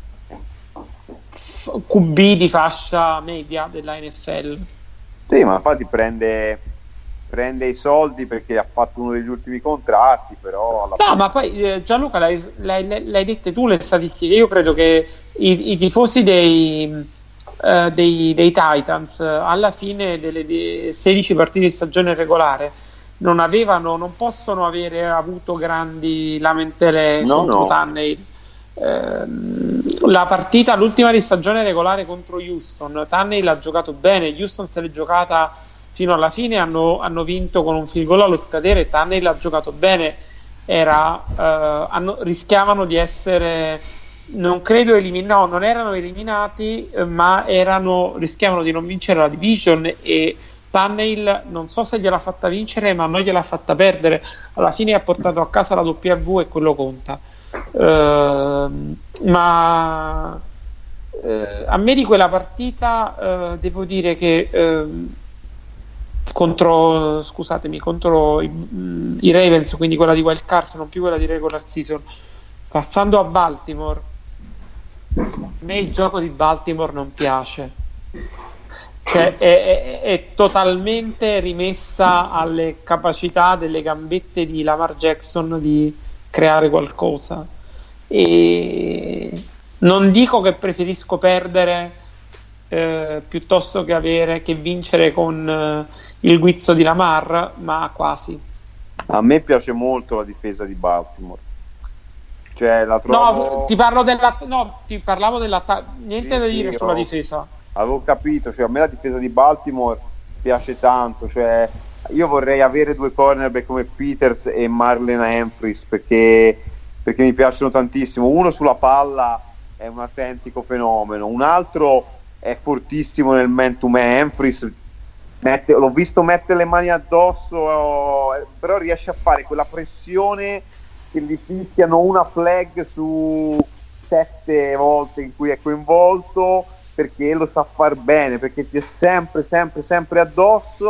uh, Q B di fascia media della N F L. Sì, ma infatti prende prende i soldi perché ha fatto uno degli ultimi contratti, però alla no fine... ma poi eh, Gianluca l'hai, l'hai, l'hai dette tu le statistiche. Io credo che i, i tifosi dei Uh, dei, dei Titans uh, alla fine delle de- sedici partite di stagione regolare non avevano, non possono avere avuto grandi lamentele no, contro no. Tannehill. Uh, la partita, l'ultima di stagione regolare contro Houston, Tannehill ha giocato bene, Houston se l'è giocata fino alla fine, hanno, hanno vinto con un field goal allo scadere, Tannehill ha giocato bene, era, uh, hanno, rischiavano di essere, non credo elimin- no, non erano eliminati, eh, ma erano, rischiavano di non vincere la division, e Tannehill non so se gliel'ha fatta vincere, ma non gliel'ha fatta perdere. Alla fine ha portato a casa la W e quello conta. Uh, ma uh, a me di quella partita uh, devo dire che uh, contro, scusatemi, contro i, mh, i Ravens, quindi quella di wild card, non più quella di regular season, passando a Baltimore, a me il gioco di Baltimore non piace, cioè è, è, è totalmente rimessa alle capacità delle gambette di Lamar Jackson di creare qualcosa, e non dico che preferisco perdere eh, piuttosto che avere che vincere con eh, il guizzo di Lamar, ma quasi. A me piace molto la difesa di Baltimore. Cioè, la trovo... No, ti parlo della no, ti parlavo della niente sì, da dire sì, sulla ho... difesa. Avevo capito, cioè a me la difesa di Baltimore piace tanto, cioè io vorrei avere due cornerback come Peters e Marlon Humphries, perché perché mi piacciono tantissimo. Uno sulla palla è un autentico fenomeno, un altro è fortissimo nel man to man. Humphries mette, l'ho visto mettere le mani addosso, eh, però riesce a fare quella pressione che gli fischiano una flag su sette volte in cui è coinvolto, perché lo sa far bene, perché ti è sempre sempre sempre addosso,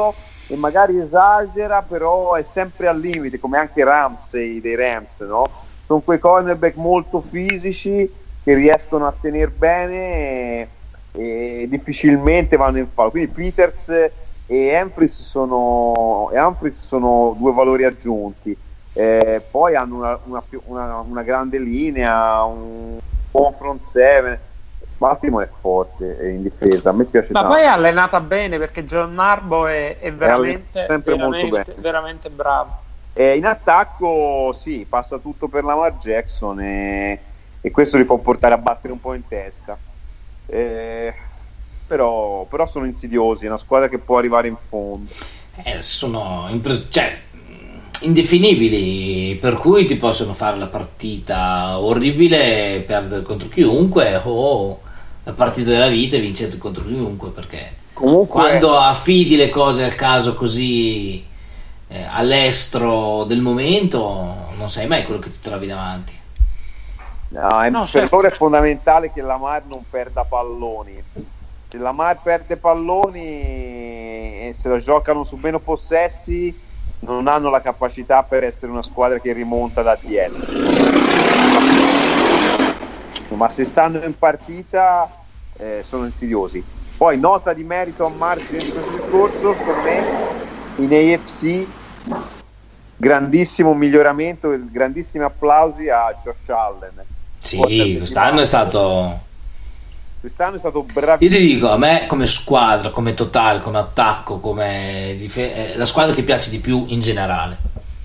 e magari esagera, però è sempre al limite, come anche Ramsey dei Rams, no? Sono quei cornerback molto fisici che riescono a tenere bene e, e difficilmente vanno in fallo. Quindi Peters e Humphries sono, e Humphries sono due valori aggiunti. Eh, poi hanno una, una, una, una grande linea, un buon front seven. Baltimore è forte in difesa, a me piace ma tanto. poi è allenata bene, perché John Narbo è, è veramente, è sempre veramente, molto bene. veramente bravo. Eh, in attacco sì, passa tutto per Lamar Jackson e, e questo li può portare a battere un po' in testa. Eh, però, però sono insidiosi, è una squadra che può arrivare in fondo. Eh, sono impre- cioè, indefinibili, per cui ti possono fare la partita orribile, perdere contro chiunque, o la partita della vita e vincere contro chiunque, perché Comunque, quando affidi le cose al caso così eh, all'estero del momento, non sai mai quello che ti trovi davanti. no, è, No, per certo. loro è fondamentale che Lamar non perda palloni. Se Lamar perde palloni e se la giocano su meno possessi, non hanno la capacità per essere una squadra che rimonta da dietro. Ma se stanno in partita eh, sono insidiosi. Poi nota di merito a Martin in questo discorso, per me in A F C grandissimo miglioramento e grandissimi applausi a Josh Allen. Sì, quest'anno è stato quest'anno è stato io bravissimo. ti dico, a me come squadra, come totale, come attacco, come dife- è la squadra che piace di più in generale,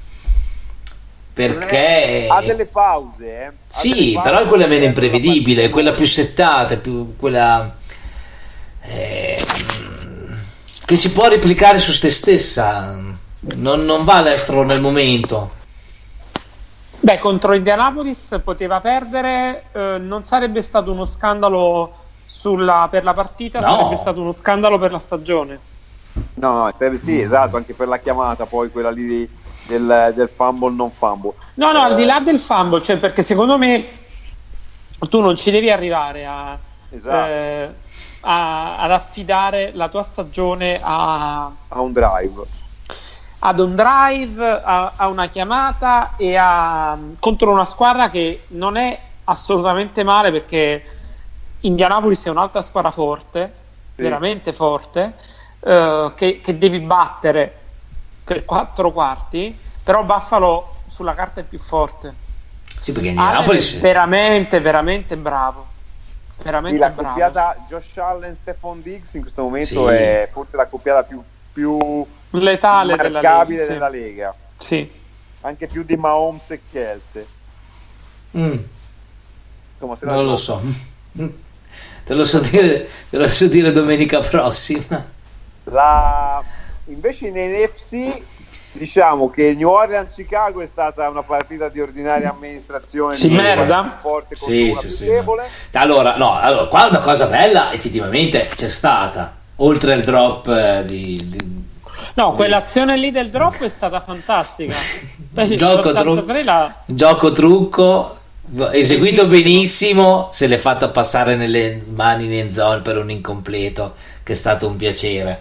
perché ha delle pause, eh. Ha sì, delle pause, però è quella meno che imprevedibile, rendono quella la più settata, più quella eh, che si può replicare su se stessa, non, non va all'estero nel momento. Beh, contro Indianapolis poteva perdere, eh, non sarebbe stato uno scandalo sulla, per la partita, No. sarebbe stato uno scandalo per la stagione. No, no, per- sì, esatto, anche per la chiamata, poi quella lì del, del fumble non fumble. No, no, Eh, al di là del fumble, cioè, perché secondo me tu non ci devi arrivare a, Esatto. eh, a- ad affidare la tua stagione a, ha un drive. ad un drive, a, a una chiamata e a, contro una squadra che non è assolutamente male, perché Indianapolis è un'altra squadra forte, Sì. veramente forte, eh, che, che devi battere per quattro quarti, però Buffalo sulla carta è più forte. Sì, perché Allen è Indianapolis veramente veramente bravo, Sì, veramente la bravo. coppiata Josh Allen Stephon Diggs in questo momento Sì. è forse la coppiata più, più letale della marcabile Lega, sì. della Lega, Sì. anche più di Mahomes e Kelsey. mm, Insomma, se la non lo gioca. so. Te lo so dire, te lo so dire domenica prossima. La... Invece in N F C diciamo che New Orleans Chicago è stata una partita di ordinaria amministrazione, Sì, di una merda. più forte contro Sì, una sì, più sì. debole. Allora, no, allora, qua una cosa bella effettivamente c'è stata, oltre al drop eh, di, di- No, quell'azione lì del drop è stata fantastica. Gioco l'ottantatré la- gioco trucco eseguito benissimo, se l'è fatta passare nelle mani in end zone per un incompleto, che è stato un piacere.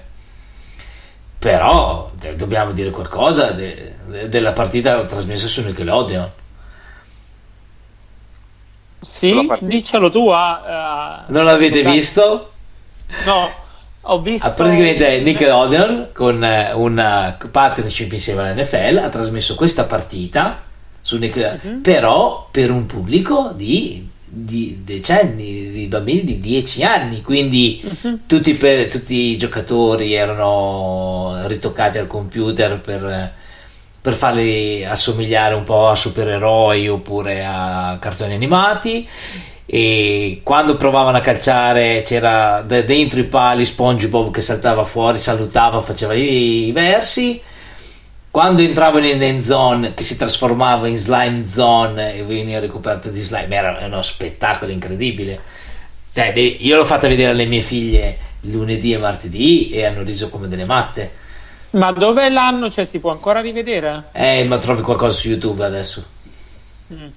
Però de- dobbiamo dire qualcosa de- de- della partita trasmessa su Nickelodeon. Sì, Sulla partita. dicelo tu. A, a- Non l'avete Dai. visto? No, ho visto. Ah, praticamente Nickelodeon con eh, una partnership insieme all'N F L ha trasmesso questa partita su Nickelodeon, Mhm. però per un pubblico di, di decenni, di bambini di dieci anni, quindi Mhm. tutti, per, tutti i giocatori erano ritoccati al computer per, per farli assomigliare un po' a supereroi oppure a cartoni animati, e quando provavano a calciare c'era de- dentro i pali SpongeBob che saltava fuori, salutava, faceva i, i versi. Quando entravano in end zone, che si trasformava in slime zone e veniva ricoperto di slime, era uno spettacolo incredibile. Cioè, devi- io l'ho fatta vedere alle mie figlie lunedì e martedì e hanno riso come delle matte. Ma dove l'hanno? Cioè, si può ancora rivedere? Eh, ma trovi qualcosa su YouTube adesso? Mm.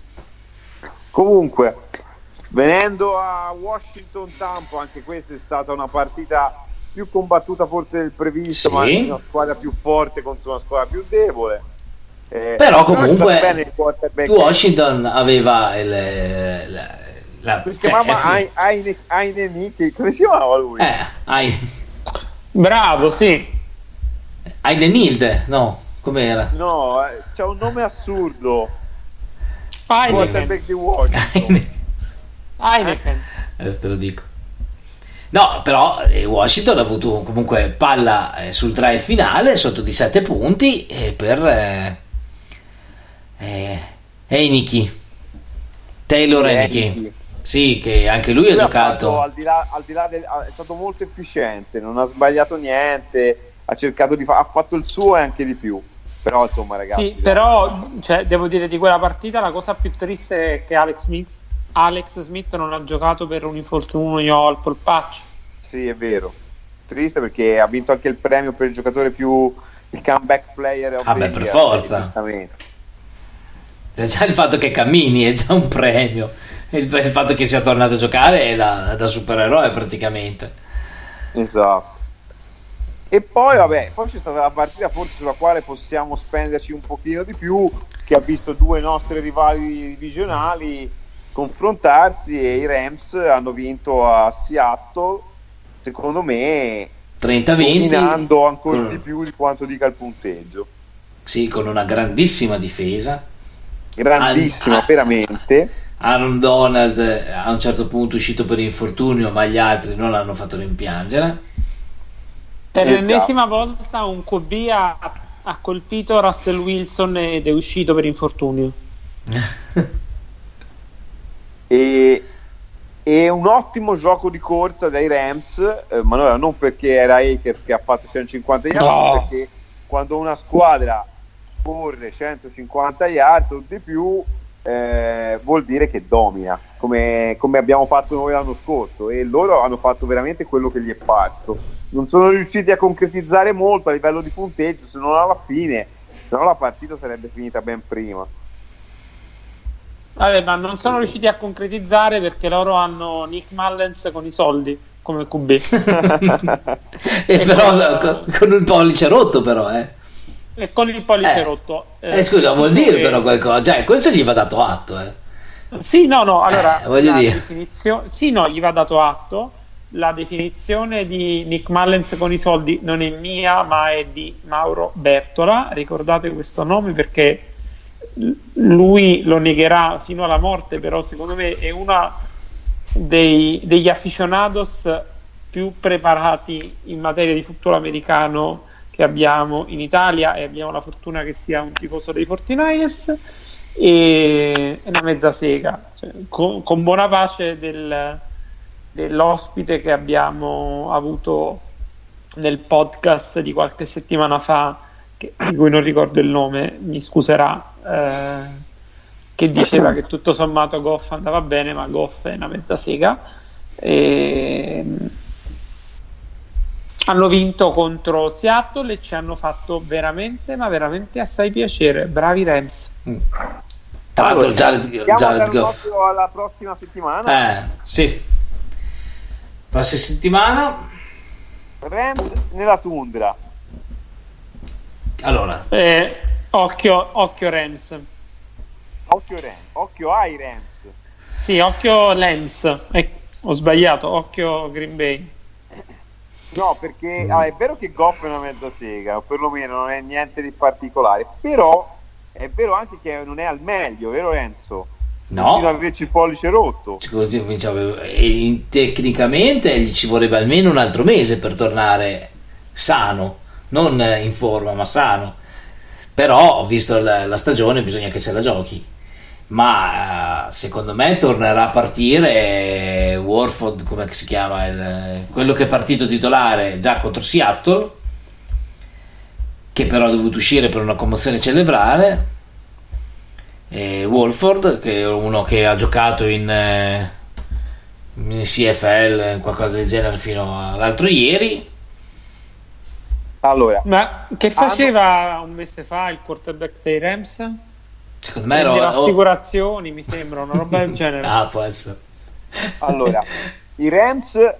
Comunque, venendo a Washington Tampa, anche questa è stata una partita più combattuta forse del previsto, sì. ma una squadra più forte contro una squadra più debole. Eh, però comunque bene Washington aveva il, la, la, si chiamava cioè, Aine, come si chiamava lui? Eh, Aine. Bravo, sì. Aine Nilde, no, com'era? No, c'è un nome assurdo. Quarterback di Washington. Heineken. Adesso te lo dico. No, però Washington ha avuto comunque palla eh, sul drive finale sotto di sette punti e per eh, eh, Heineke, Taylor Heineke, sì, che anche lui, lui ha giocato fatto, al di là, al di là del, è stato molto efficiente, non ha sbagliato niente, ha cercato di fare, ha fatto il suo e anche di più. Però insomma, ragazzi, sì, però cioè, devo dire, di quella partita la cosa più triste è che Alex Smith Alex Smith non ha giocato per un infortunio al polpaccio. Sì, è vero, triste, perché ha vinto anche il premio per il giocatore più, il comeback player of ah beh, per forza, già il fatto che cammini è già un premio, il, il fatto che sia tornato a giocare è da, da supereroe praticamente. Esatto. E poi vabbè, poi c'è stata la partita forse sulla quale possiamo spenderci un pochino di più, che ha visto due nostri rivali divisionali confrontarsi, e i Rams hanno vinto a Seattle, secondo me trenta venti, dominando ancora con... di più di quanto dica il punteggio. Sì, con una grandissima difesa, grandissima, An... veramente. Aaron Donald a un certo punto uscito per infortunio, ma gli altri non l'hanno fatto rimpiangere. Per l'ennesima volta un Q B ha, ha colpito Russell Wilson ed è uscito per infortunio. e, e un ottimo gioco di corsa dai Rams, eh, ma no, non perché era Akers che ha fatto centocinquanta yard, no. Perché quando una squadra corre centocinquanta yard o di più, eh, vuol dire che domina, come, come abbiamo fatto noi l'anno scorso, e loro hanno fatto veramente quello che gli è parso. Non sono riusciti a concretizzare molto a livello di punteggio, se non alla fine, se no la partita sarebbe finita ben prima. Vabbè, ma non sono riusciti a concretizzare perché loro hanno Nick Mullens con i soldi come Q B. e, e però con, con il pollice rotto, però, eh. E con il pollice eh. rotto. Eh, eh, scusa, vuol dire che... però qualcosa, cioè, questo gli va dato atto, eh. Sì, no, no, allora, eh, voglio la dire. definizione, sì, no, gli va dato atto. La definizione di Nick Mullens con i soldi non è mia, ma è di Mauro Bertola. Ricordate questo nome perché lui lo negherà fino alla morte, però secondo me è uno dei, degli aficionados più preparati in materia di football americano che abbiamo in Italia, e abbiamo la fortuna che sia un tifoso dei quarantanovers e è una mezza sega, cioè, con, con buona pace del dell'ospite che abbiamo avuto nel podcast di qualche settimana fa, che, di cui non ricordo il nome, mi scuserà, eh, che diceva che tutto sommato Goff andava bene, ma Goff è una mezza sega. E hanno vinto contro Seattle e ci hanno fatto veramente, ma veramente assai piacere. Bravi Rams. Mm. Tra l'altro allora, Jared, Jared Goff alla prossima settimana. Eh, sì. Prossima settimana Rams nella tundra. Allora, eh, occhio, occhio Rams. Occhio Rams, occhio ai Rams. Sì, occhio Lens. Eh, ho sbagliato, occhio Green Bay. No, perché ah, è vero che Goff è una mezza sega, o perlomeno non è niente di particolare, però è vero anche che non è al meglio, vero Enzo? No, fino ad averci il pollice rotto. E tecnicamente gli ci vorrebbe almeno un altro mese per tornare sano, non in forma ma sano. Però visto la, la stagione bisogna che se la giochi, ma secondo me tornerà a partire Warford, come si chiama il, quello che è partito titolare già contro Seattle, che però ha dovuto uscire per una commozione cerebrale. E Wolford, che è uno che ha giocato in, eh, in C F L, qualcosa del genere fino all'altro ieri. Allora, ma che faceva hanno... un mese fa il quarterback dei Rams? Secondo me era assicurazioni, oh. mi sembra una roba del genere. Ah, può essere. Allora, i Rams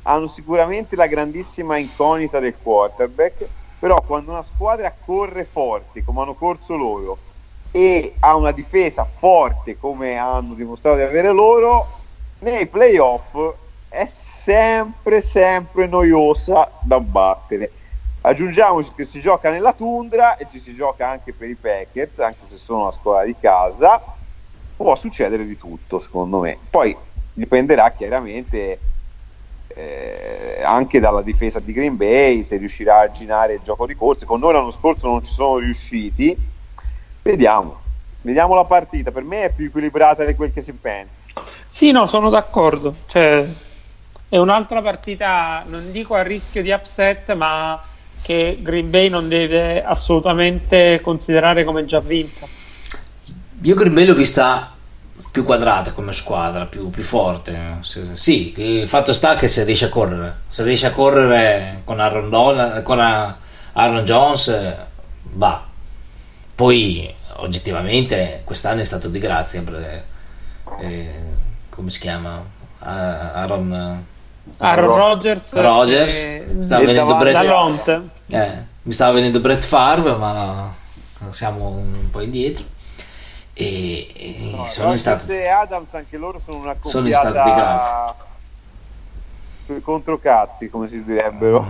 hanno sicuramente la grandissima incognita del quarterback, però quando una squadra corre forte come hanno corso loro e ha una difesa forte come hanno dimostrato di avere loro, nei playoff è sempre sempre noiosa da battere. Aggiungiamoci che si gioca nella tundra e ci si gioca anche per i Packers, anche se sono una squadra di casa, può succedere di tutto secondo me. Poi dipenderà chiaramente eh, anche dalla difesa di Green Bay, se riuscirà a arginare il gioco di corse. Con noi l'anno scorso non ci sono riusciti, vediamo vediamo la partita. Per me è più equilibrata di quel che si pensa. Sì, no, sono d'accordo, cioè è un'altra partita, non dico a rischio di upset, ma che Green Bay non deve assolutamente considerare come già vinta. Io Green Bay l'ho vista più quadrata come squadra, più, più forte. Sì, il fatto sta che se riesce a correre, se riesce a correre con Aaron, Donald, con Aaron Jones, va. Poi oggettivamente quest'anno è stato di grazia per, eh, come si chiama? Aaron Aaron Rodgers, Rodgers e, stava venendo Brett, eh, mi stava venendo Brett Favre, ma siamo un po' indietro. E, e no, sono stato e Adams anche loro sono una sono in stato di grazia sui controcazzi, come si direbbero,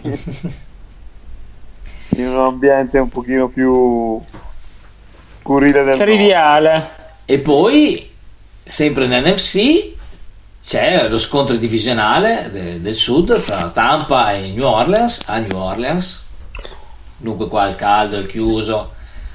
in un ambiente un pochino più scurrile del triviale. E poi sempre in N F C c'è lo scontro divisionale de, del sud tra Tampa e New Orleans a New Orleans, dunque qua il caldo, il chiuso,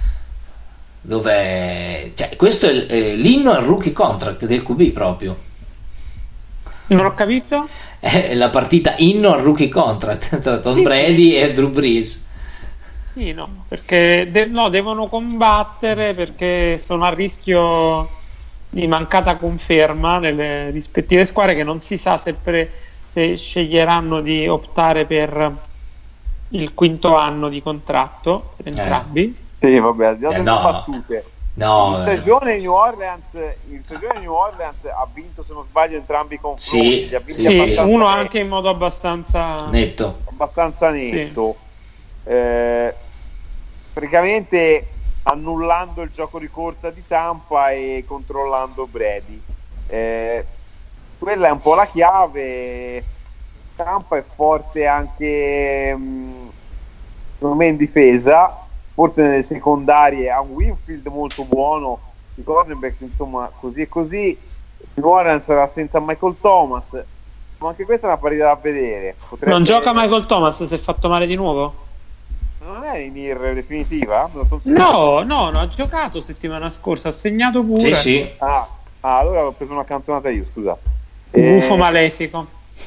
dove cioè, questo è, è l'inno al rookie contract del Q B proprio. Non ho capito? È la partita inno al rookie contract tra Tom sì, Brady sì. e Drew Brees. Sì, no, perché de- no, devono combattere perché sono a rischio di mancata conferma nelle rispettive squadre, che non si sa se, pre- se sceglieranno di optare per il quinto anno di contratto per entrambi. Eh. Sì, vabbè, al di là eh, delle no. battute. No, in stagione New Orleans, in stagione New Orleans ha vinto, se non sbaglio, entrambi i confronti. Sì, ha vinto sì, uno netto. anche in modo abbastanza netto. Abbastanza netto. Sì. Eh, praticamente annullando il gioco di corsa di Tampa e controllando Brady. Eh, quella è un po' la chiave. Tampa è forte anche mh, secondo me in difesa, forse nelle secondarie ha un Winfield molto buono, i cornerback insomma così e così. New Orleans sarà senza Michael Thomas, ma anche questa è una partita da vedere. Potrebbe... Non gioca Michael Thomas, si è fatto male di nuovo? Non è in I R definitiva? No, no, no, ha giocato settimana scorsa, ha segnato pure. Sì, sì. Ah, ah allora ho preso una cantonata io, scusa. Gufo eh, malefico.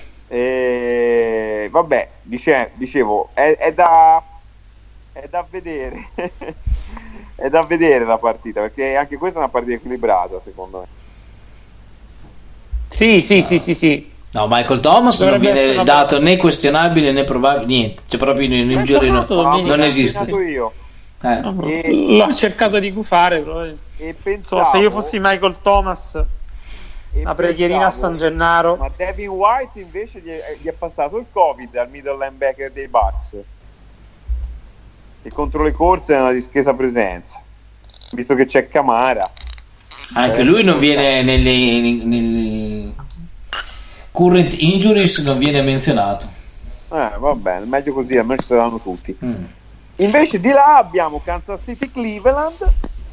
Eh, vabbè, dice, dicevo, è, è da è da vedere. È da vedere la partita, perché anche questa è una partita equilibrata, secondo me. Sì, sì, no. sì, sì, sì. No, Michael Thomas dovrebbe non viene dato né questionabile né probabile, niente, cioè proprio in un giorno non, non esiste. Io. Eh. No, e, l'ho cercato di gufare, però. E pensavo, so, se io fossi Michael Thomas, una preghierina a San Gennaro. Ma Devin White invece gli è, gli è passato il Covid al middle linebacker dei Bucks, e contro le corse è una discreta presenza, visto che c'è Camara. Anche eh, lui non viene nelle, nelle current injuries, non viene menzionato. Eh, va bene, meglio così, almeno ci saranno tutti. Mm. Invece di là abbiamo Kansas City Cleveland,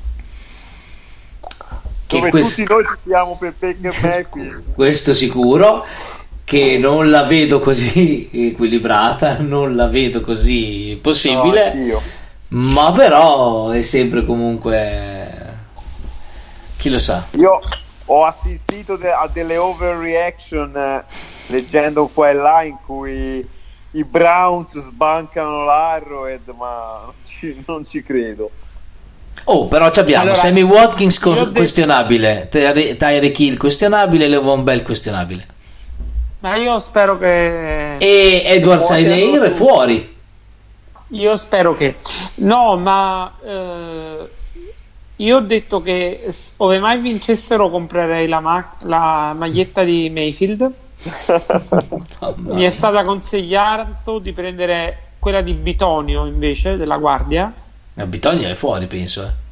che dove quest... tutti noi ci siamo per Baker Mayfield. Questo sicuro, che non la vedo così equilibrata, non la vedo così possibile, no, ma però è sempre comunque, chi lo sa. Io ho assistito de- a delle overreaction eh, leggendo qua e là in cui i Browns sbancano l'Arrowhead, ma non ci, non ci credo. Oh, però abbiamo allora, Sammy Watkins co- questionabile, detto... Tyreek Hill questionabile, Le'Veon Bell questionabile. Ma io spero che... E Edward Saileir è fuori. Io spero che... No, ma... Eh, io ho detto che ove mai vincessero comprerei la, ma- la maglietta di Mayfield. Mi è stata consigliato di prendere quella di Bitonio invece della Guardia. Ma Bitonio è fuori, penso. Eh.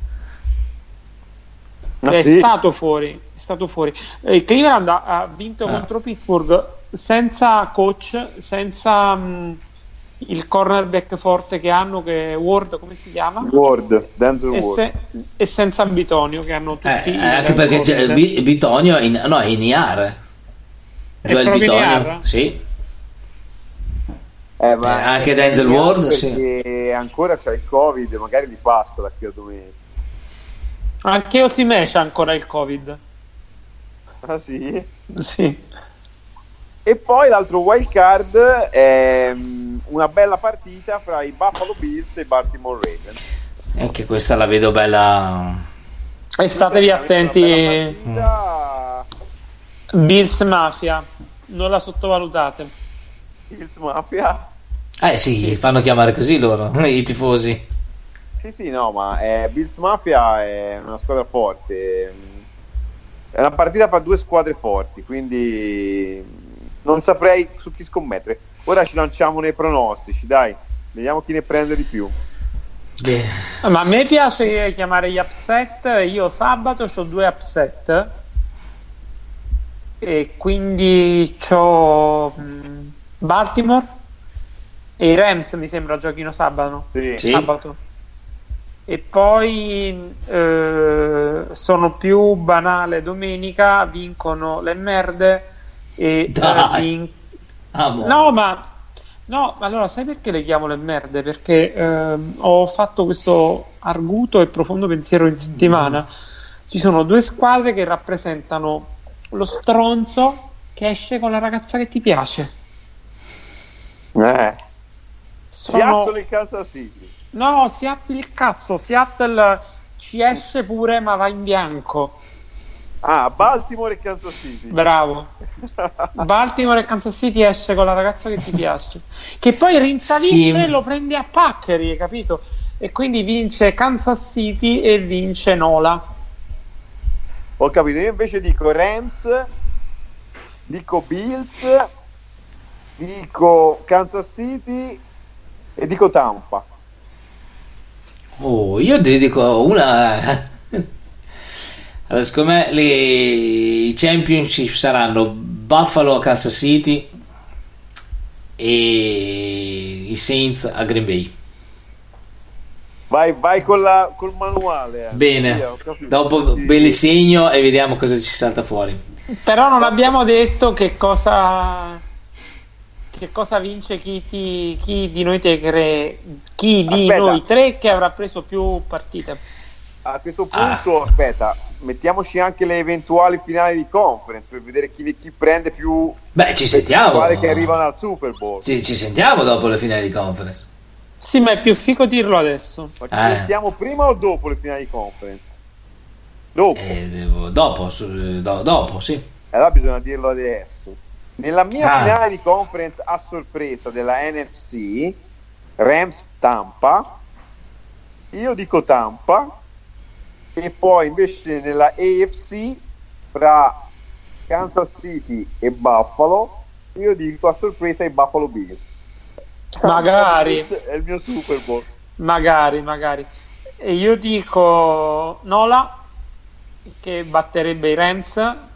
Ah, è sì? stato fuori, è stato fuori. Il Cleveland ha, ha vinto Ah. contro Pittsburgh senza coach, senza mh, il cornerback forte che hanno, che è Ward, come si chiama? Ward, Denzel E, Ward. se- e senza Bitonio, che hanno tutti Eh, i- anche perché c'è Covid. Bi- Bitonio è in, no, è in I A R. È Joel proprio in Bitonio, I A R? sì. Eh, ma Eh, anche è- Denzel è Ward, perché ancora c'è il Covid, magari li passa da qui a domenica. Anche Osimhen c'ha ancora il Covid. Ah sì? Sì. E poi l'altro wild card è mm, una bella partita fra i Buffalo Bills e i Baltimore Ravens. Anche questa la vedo bella. E statevi Veramente attenti, una bella partita. Bills Mafia, non la sottovalutate. Bills Mafia. Eh sì, fanno chiamare così loro, i tifosi. Sì, sì, no, ma eh, Bills Mafia è una squadra forte. È una partita fra due squadre forti, quindi non saprei su chi scommettere. Ora ci lanciamo nei pronostici, dai, vediamo chi ne prende di più. Beh, Ma a me piace chiamare gli upset. Io sabato ho due upset e quindi c'ho mh, Baltimore e i Rams, mi sembra giochino sabato. Sì. Sì. Sabato. E poi eh, sono più banale, domenica vincono le merde e Dai. eh, vin- ah, boh. no ma no, allora sai perché le chiamo le merde? Perché ehm, ho fatto questo arguto e profondo pensiero in settimana. Ci sono due squadre che rappresentano lo stronzo che esce con la ragazza che ti piace. Eh. Sono... Seattle e Kansas City. No, Seattle il cazzo, Seattle ci esce pure ma va in bianco. Ah, Baltimore e Kansas City. Bravo. Baltimore e Kansas City esce con la ragazza che ti piace, che poi Rinzaville Sì. lo prende a paccheri, capito? E quindi vince Kansas City e vince Nola. Ho capito, io invece dico Rams, dico Bills, dico Kansas City e dico Tampa. Oh, io ti dico una. Allora, secondo me le... i championship saranno Buffalo a Kansas City e i Saints a Green Bay. Vai, vai con la, col manuale. eh. Bene, Sì, ho capito. dopo Sì. ve li segno e vediamo cosa ci salta fuori. Però non abbiamo detto che cosa che cosa vince chi, ti, chi di noi te cre... chi di Aspetta. noi tre che avrà preso più partite. A questo Ah. punto, aspetta, mettiamoci anche le eventuali finali di conference per vedere chi, chi prende più Beh, ci le sentiamo. squadre che arrivano al Super Bowl. Ci, ci sentiamo dopo le finali di conference. Sì, ma è più figo dirlo adesso. Ma ci Eh. sentiamo prima o dopo le finali di conference? Dopo. Eh, devo- dopo, su- do- dopo, sì. Allora bisogna dirlo adesso. Nella mia Ah. finale di conference a sorpresa della N F C, Rams Tampa, io dico Tampa, e poi invece nella A F C fra Kansas City e Buffalo, io dico a sorpresa i Buffalo Bills. Magari. È il mio Super Bowl. Magari, magari. E io dico Nola che batterebbe i Rams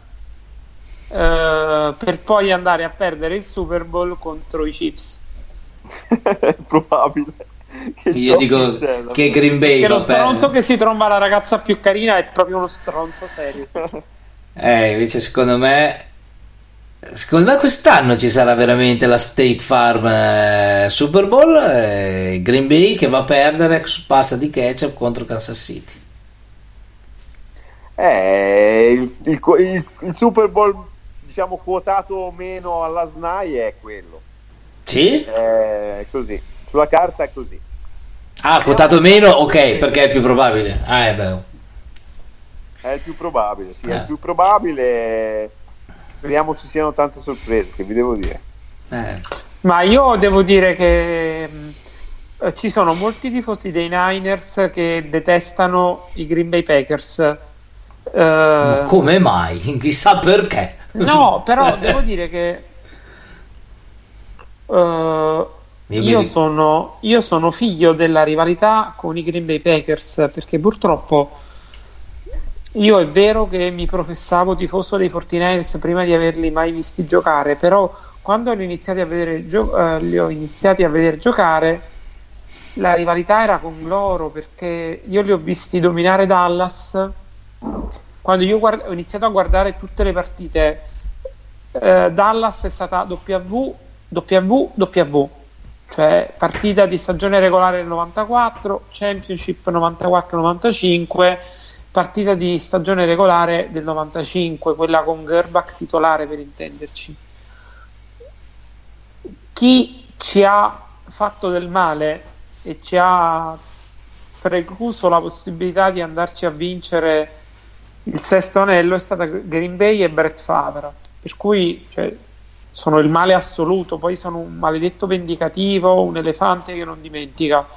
eh, per poi andare a perdere il Super Bowl contro i Chiefs. È probabile. Che Io giochi dico in tela. che Green Bay Che lo va per- stronzo che si tromba la ragazza più carina è proprio uno stronzo serio. Eh, invece secondo me secondo me quest'anno ci sarà veramente la State Farm eh, Super Bowl, eh, Green Bay che va a perdere su passa di ketchup contro Kansas City. Eh, il, il, il- il Super Bowl, diciamo, quotato meno alla S N A I è quello. Sì? È così. Sulla carta è così. Ah, quotato meno, ok, perché è più probabile. Ah, è bello. È il più probabile, sì, è Eh. il più probabile. Speriamo ci siano tante sorprese, che vi devo dire. Eh. Ma io devo dire che mh, ci sono molti tifosi dei Niners che detestano i Green Bay Packers. Eh, Ma come mai? Chissà perché. No, però devo dire che uh, io, sono, io sono figlio della rivalità con i Green Bay Packers, perché purtroppo io è vero che mi professavo tifoso dei quarantanovers prima di averli mai visti giocare, però quando li ho iniziati a vedere, gio- uh, li ho iniziati a vedere giocare, la rivalità era con loro, perché io li ho visti dominare Dallas. Quando io guard- ho iniziato a guardare tutte le partite, eh, Dallas è stata W W W, cioè partita di stagione regolare del novantaquattro, Championship novantaquattro novantacinque, partita di stagione regolare del novantacinque, quella con Gerbach titolare, per intenderci. Chi ci ha fatto del male e ci ha precluso la possibilità di andarci a vincere il sesto anello è stata Green Bay e Brett Favre, per cui cioè, sono il male assoluto. Poi sono un maledetto vendicativo, un elefante che non dimentica,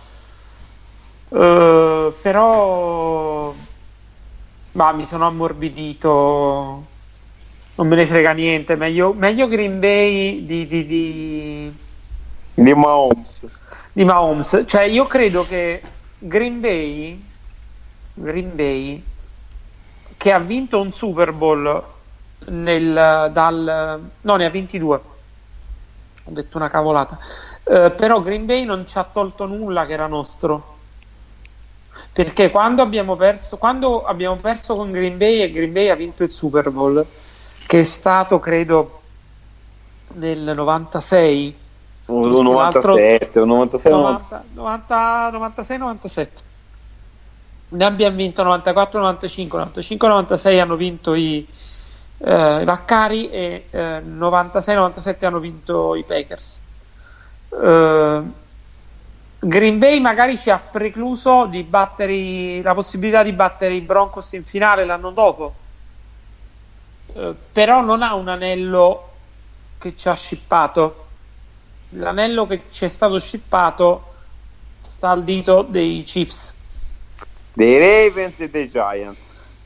uh, però bah, mi sono ammorbidito, non me ne frega niente, meglio, meglio Green Bay di di, di... di Mahomes di Mahomes. Cioè io credo che Green Bay Green Bay che ha vinto un Super Bowl nel dal no ne ha ventidue, ho detto una cavolata, uh, però Green Bay non ci ha tolto nulla che era nostro, perché quando abbiamo perso quando abbiamo perso con Green Bay e Green Bay ha vinto il Super Bowl, che è stato credo nel novantasei o novantasette o novantasei novanta, novanta, novantasei novantasette, ne abbiamo vinto novantaquattro novantacinque novantacinque novantasei hanno vinto i, eh, i Vaccari e eh, novantasei novantasette hanno vinto i Packers. uh, Green Bay magari ci ha precluso di battere la possibilità di battere i Broncos in finale l'anno dopo, uh, però non ha un anello che ci ha shippato. L'anello che ci è stato shippato sta al dito dei Chiefs, dei Ravens e dei Giants.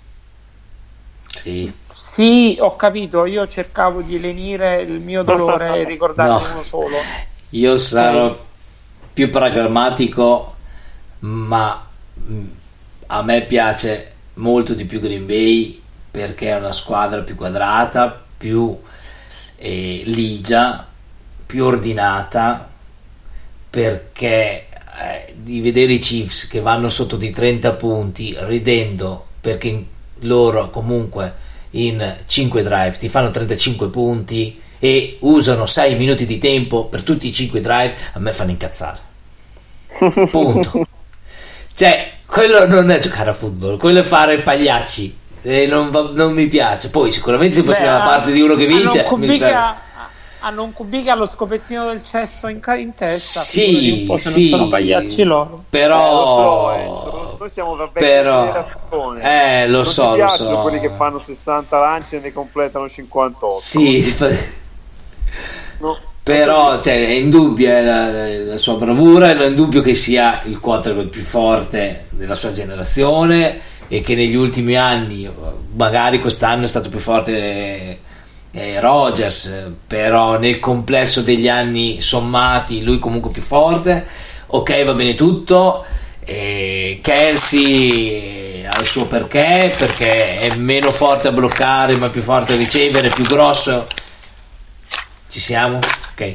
Sì, sì, ho capito, io cercavo di lenire il mio dolore e ricordarne no, uno solo. Io sarò okay. più pragmatico, ma a me piace molto di più Green Bay perché è una squadra più quadrata, più eh, ligia, più ordinata, perché eh, di vedere i Chiefs che vanno sotto di trenta punti ridendo perché in, loro comunque in cinque drive ti fanno trentacinque punti e usano sei minuti di tempo per tutti i cinque drive, a me fanno incazzare, punto. Cioè quello non è giocare a football, quello è fare pagliacci e non, va, non mi piace. Poi sicuramente se fossi dalla parte di uno che vince mi sarebbe... hanno un Kubica allo scopettino del cesso in, ca- in testa. Sì, po', sì, non sono pagliacci loro. Però, eh, lo so, eh. Noi siamo davvero però, eh, lo non so, ti piacciono lo so. quelli che fanno sessanta lanci e ne completano cinquantotto. Sì, no. Però cioè, è indubbia la, la sua bravura, è indubbio che sia il quarterback più forte della sua generazione e che negli ultimi anni, magari quest'anno è stato più forte eh, Rodgers, però nel complesso degli anni sommati lui comunque più forte. Ok, va bene tutto. eh, Kelsey ha il suo perché, perché è meno forte a bloccare ma più forte a ricevere, più grosso. Ci siamo? Ok.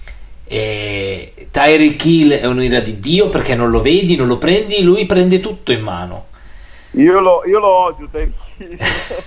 E Tyreek Hill è un'ira di Dio perché non lo vedi, non lo prendi, lui prende tutto in mano. Io lo, io lo odio Tyreek Hill.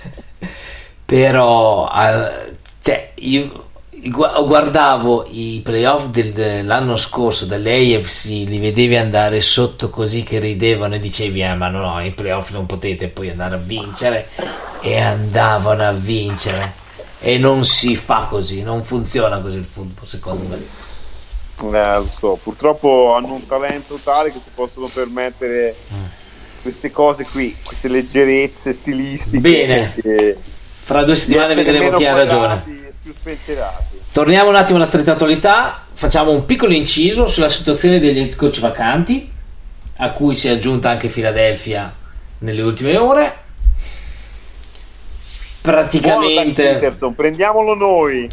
Però uh, cioè io guardavo i playoff del, dell'anno scorso dell'A F C, li vedevi andare sotto così che ridevano e dicevi eh, ma no, no, i playoff non potete poi andare a vincere, e andavano a vincere. E non si fa così, non funziona così il football, secondo me. Eh, lo so, purtroppo hanno un talento tale che si possono permettere queste cose qui, queste leggerezze stilistiche. Bene, che, fra due settimane vedremo chi ha ragione. Più spensierati. Torniamo un attimo alla stretta attualità, facciamo un piccolo inciso sulla situazione degli head coach vacanti, a cui si è aggiunta anche Philadelphia nelle ultime ore. praticamente Peterson, prendiamolo noi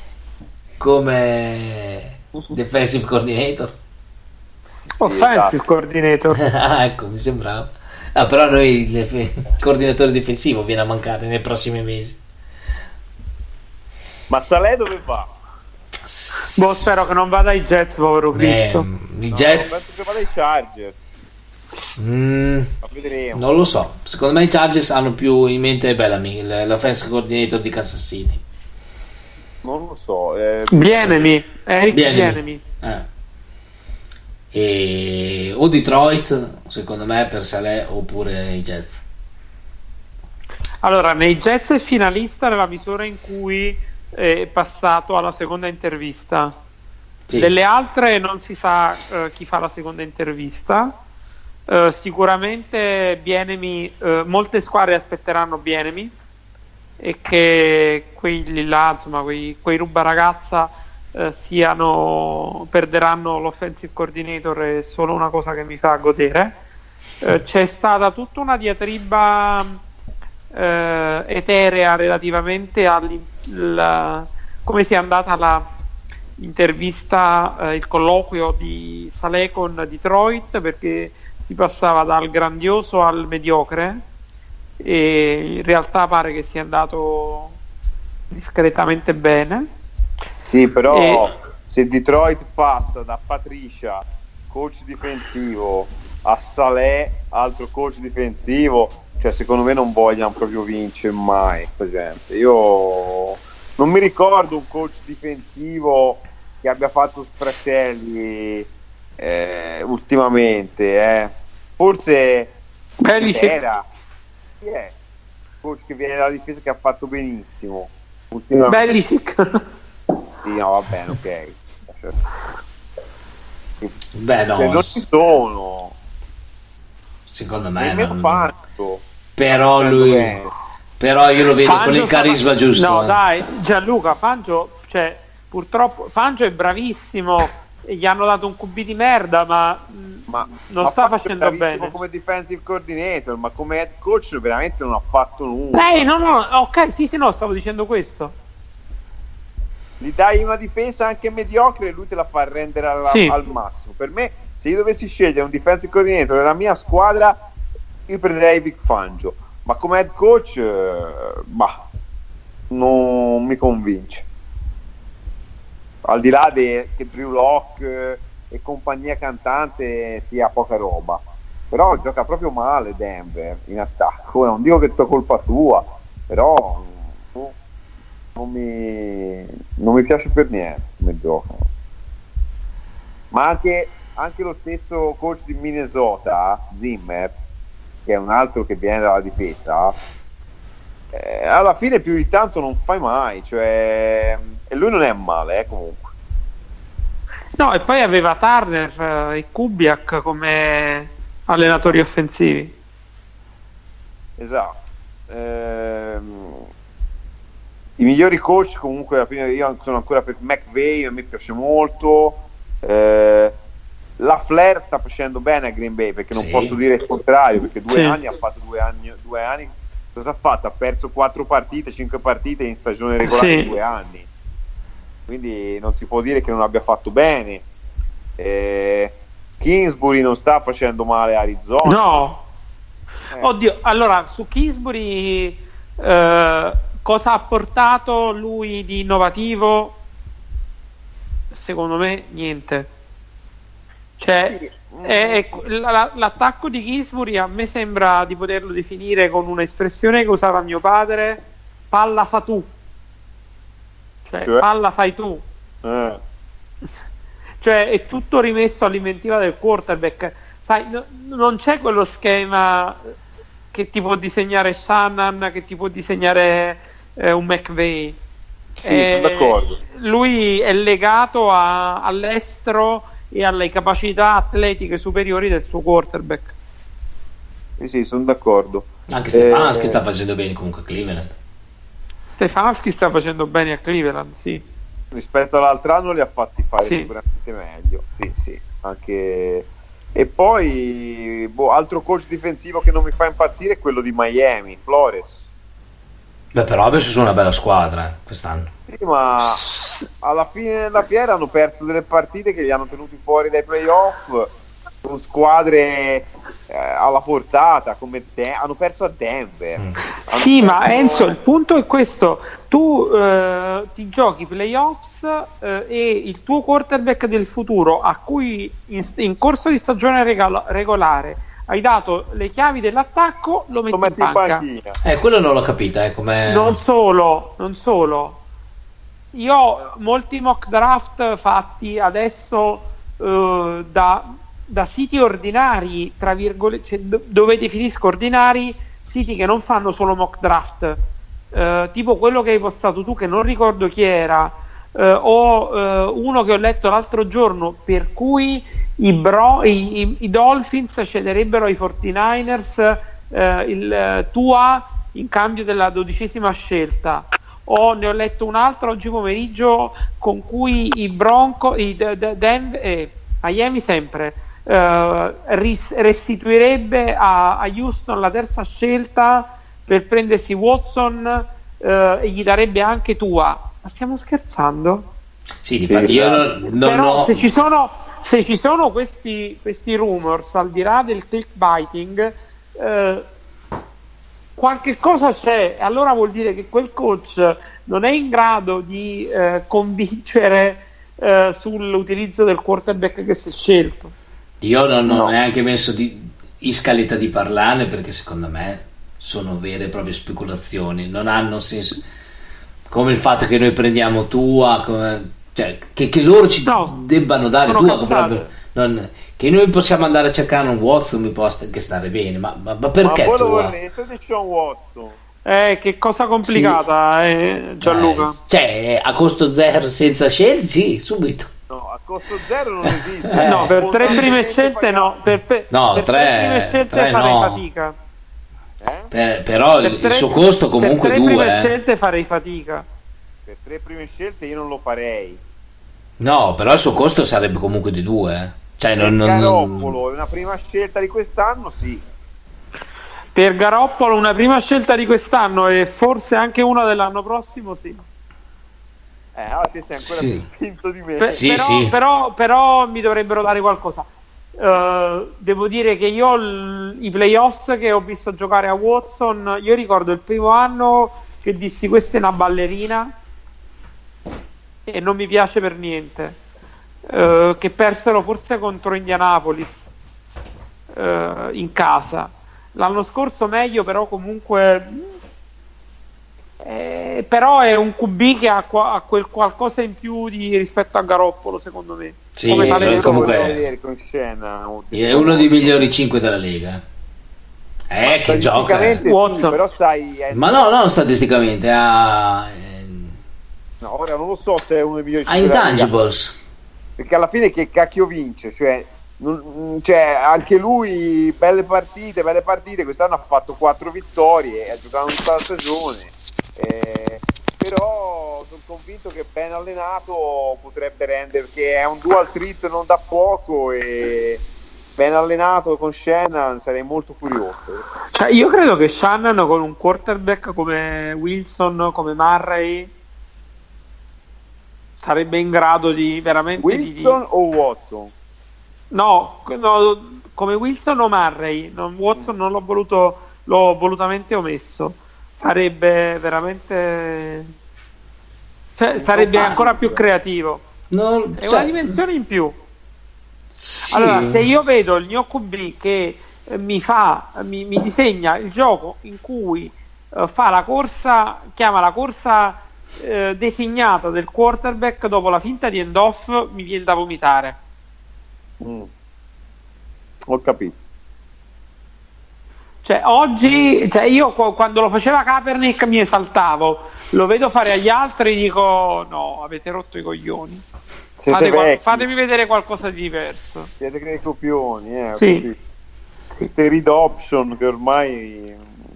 come defensive coordinator, offensive coordinator. ah, ecco, mi sembrava. Ah, però noi il coordinatore difensivo viene a mancare nei prossimi mesi. Ma Saleh dove va? Boh, spero che non vada ai Jets, povero Cristo. Eh, I No, Jets penso che vada ai Chargers. mm, Ma vedremo. non lo so, secondo me i Chargers hanno più in mente Bellamy, l- l'offensive coordinator di Kansas City. Non lo so. Eh, Bienemi, Eric Bienemy. Bienemi. Eh. E o Detroit secondo me per Saleh, oppure i Jets. Allora, nei Jets è finalista nella misura in cui è passato alla seconda intervista. Sì. Delle altre non si sa eh, chi fa la seconda intervista. Eh, sicuramente Bienemi, eh, molte squadre aspetteranno Bienemi, e che quelli là, insomma, quei, quei rubaragazza eh, siano perderanno l'offensive coordinator. È solo una cosa che mi fa godere. Eh, c'è stata tutta una diatriba eh, eterea relativamente al come sia andata la intervista, eh, il colloquio di Saleh con Detroit, perché si passava dal grandioso al mediocre, e in realtà pare che sia andato discretamente bene. Sì, però E- se Detroit passa da Patricia, coach difensivo, a Saleh, altro coach difensivo, cioè secondo me non vogliono proprio vincere mai sta gente. Io non mi ricordo un coach difensivo che abbia fatto sfratelli eh, ultimamente, eh. Forse Belichick. era chi è? Coach che viene dalla difesa che ha fatto benissimo ultimamente. Belichick. Sì, no, va bene, ok. Beh, no, Cioè, non ci sono, secondo me nemmeno non... fatto. però Facendo lui bene. però io lo vedo con Fangio il carisma sta- giusto. No, eh. dai, Gianluca, Fangio, cioè, purtroppo Fangio è bravissimo e gli hanno dato un Q B di merda, ma, mh, Ma non ma sta Fangio è facendo bravissimo bene. come defensive coordinator, ma come head coach veramente non ha fatto nulla. Lei, no, no, ok, sì, sì, no, stavo dicendo questo. Gli dai una difesa anche mediocre e lui te la fa rendere alla- Sì. al massimo. Per me, se io dovessi scegliere un defensive coordinator della mia squadra, io prenderei Vic Fangio, ma come head coach eh, bah, non mi convince. Al di là de, che Drew Lock eh, e compagnia cantante sia poca roba, però gioca proprio male Denver in attacco. Non dico che è tutta colpa sua, però boh, non mi, non mi piace per niente come giocano. Ma anche, anche lo stesso coach di Minnesota, Zimmer, che è un altro che viene dalla difesa, eh, alla fine più di tanto non fai mai, cioè, e lui non è male, eh, comunque. No, e poi aveva Turner eh, e Kubiak come allenatori offensivi. Esatto. Ehm, i migliori coach comunque alla fine io sono ancora per McVay, a me piace molto. Eh, la Flair sta facendo bene a Green Bay, perché non Sì. posso dire il contrario, perché due Sì. anni ha fatto due anni, due anni cosa ha fatto? Ha perso quattro partite, cinque partite in stagione regolare Sì. in due anni, quindi non si può dire che non abbia fatto bene. eh, Kingsbury non sta facendo male a Arizona. No, Eh, oddio, allora su Kingsbury eh, cosa ha portato lui di innovativo? Secondo me niente. Cioè, sì. è- è- la- l'attacco di Kingsbury a me sembra di poterlo definire con un'espressione che usava mio padre: palla fa tu. Cioè, Cioè? palla fai tu. Eh. Cioè è tutto rimesso all'inventiva del quarterback. Sai, no- non c'è quello schema che ti può disegnare Shannon, che ti può disegnare eh, un McVay. Sì, Eh, sono d'accordo. Lui è legato a- all'estero e alle capacità atletiche superiori del suo quarterback. Sì, sì, sono d'accordo. Anche Stefanski Eh, sta facendo bene comunque a Cleveland. Stefanski sta facendo bene a Cleveland, sì. Rispetto all'altro anno li ha fatti fare Sì. sicuramente meglio. Sì, sì, anche. E poi boh, altro coach difensivo che non mi fa impazzire è quello di Miami, Flores. Beh, però ha messo su una bella squadra eh, quest'anno. Sì, ma alla fine della fiera hanno perso delle partite che li hanno tenuti fuori dai playoff con squadre eh, alla portata, come De- hanno perso a Denver. Mm. Sì, perso... ma Enzo, il punto è questo: tu eh, ti giochi playoffs eh, e il tuo quarterback del futuro, a cui in, in corso di stagione regalo- regolare hai dato le chiavi dell'attacco, lo metti, lo metti in panca. In eh, quello non l'ho capita, eh, com'è... Non solo, non solo. Io ho molti mock draft fatti adesso uh, da, da siti ordinari, tra virgolette, cioè, do, dove definisco ordinari, siti che non fanno solo mock draft, uh, tipo quello che hai postato tu, che non ricordo chi era, uh, o uh, uno che ho letto l'altro giorno, per cui i, bro, i, i, i Dolphins cederebbero ai quarantanovers uh, il uh, Tua in cambio della dodicesima scelta. O ne ho letto un altro oggi pomeriggio con cui i Bronco, i de, de, de, eh, Miami sempre eh, ris, restituirebbe a, a Houston la terza scelta per prendersi Watson eh, e gli darebbe anche Tua. Ma stiamo scherzando? Sì, difatti io non, non Però ho... se ci sono se ci sono questi, questi rumors, al di là del clickbaiting, eh, qualche cosa c'è, allora vuol dire che quel coach non è in grado di eh, convincere eh, sull'utilizzo del quarterback che si è scelto. Io non ho no. neanche messo di, in scaletta di parlarne, perché secondo me sono vere e proprie speculazioni, non hanno senso, come il fatto che noi prendiamo Tua, come, cioè che, che loro ci no, debbano dare Tua, proprio, non, che noi possiamo andare a cercare un Watson, mi può anche stare bene, ma, ma, ma perché ma voi Tua? lo vorreste di Sean Watson? Eh, che cosa complicata, sì. eh, Gianluca. Eh, cioè, a costo zero senza scelte, sì, subito. No, a costo zero non esiste. Eh. No, per tre prime scelte no. Per, per, no, per tre, tre prime scelte tre farei no. fatica. Eh? Per, però per il, tre, il suo costo comunque per due. Per tre prime eh. scelte farei fatica. Per tre prime scelte io non lo farei. No, però il suo costo sarebbe comunque di due. Eh. Cioè, non, non, Garoppolo è una prima scelta di quest'anno, sì. Per Garoppolo una prima scelta di quest'anno e forse anche una dell'anno prossimo, sì. Eh, allora ti sei ancora sì. più spinto di me. Per, sì, però, sì. Però, però mi dovrebbero dare qualcosa. Uh, devo dire che io l- i playoffs che ho visto giocare a Watson, io ricordo il primo anno che dissi questa è una ballerina e non mi piace per niente. Uh, che persero forse contro Indianapolis uh, in casa. L'anno scorso meglio, però comunque eh, però è un Q B che ha, qua, ha quel qualcosa in più di, rispetto a Garoppolo, secondo me. Sì, come talento, comunque vedere con scena, è uno dei migliori cinque della Lega. Eh, che gioca eh. Sì, però sai è... ma no, non statisticamente ha no, ora non lo so se è uno dei migliori ha intangibles, perché alla fine che cacchio vince, cioè Non, cioè anche lui belle partite belle partite quest'anno ha fatto quattro vittorie e ha giocato tutta la stagione, eh, però sono convinto che ben allenato potrebbe rendere, perché è un dual threat non da poco, e ben allenato con Shannon sarei molto curioso. Cioè io credo che Shannon con un quarterback come Wilson, come Murray, sarebbe in grado di veramente Wilson di... o Watson? No, no, come Wilson o Murray, non, Watson non l'ho voluto, l'ho volutamente omesso. Farebbe veramente, cioè, sarebbe ancora più creativo. non, è cioè... una dimensione in più. Sì. Allora, se io vedo il mio Q B che eh, mi fa, mi, mi disegna il gioco in cui eh, fa la corsa, chiama la corsa eh, designata del quarterback dopo la finta di end off, mi viene da vomitare. Mm. Ho capito. Cioè oggi, cioè io quando lo faceva Kaepernick mi esaltavo, lo vedo fare agli altri, dico no, avete rotto i coglioni, Fate qual- fatemi vedere qualcosa di diverso. Siete dei copioni, eh, sì. Queste read option che ormai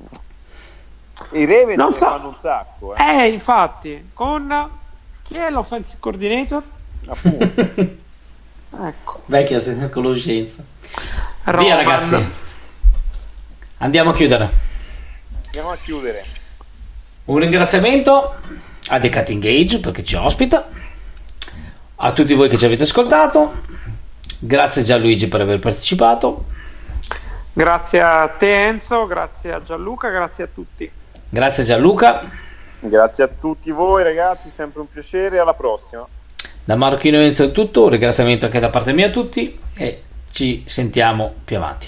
i Ravens non ne so. fanno un sacco, eh. eh infatti con chi è l'offensive coordinator? Appunto. Ecco. Vecchia conoscenza. Roman. Via ragazzi, andiamo a chiudere. Andiamo a chiudere. Un ringraziamento a The Cutting Edge perché ci ospita, a tutti voi che ci avete ascoltato, grazie Gianluigi per aver partecipato, grazie a te Enzo, grazie a Gianluca, grazie a tutti. Grazie Gianluca. Grazie a tutti voi ragazzi, sempre un piacere, alla prossima. Da Marchino Enzo è tutto, un ringraziamento anche da parte mia a tutti e ci sentiamo più avanti.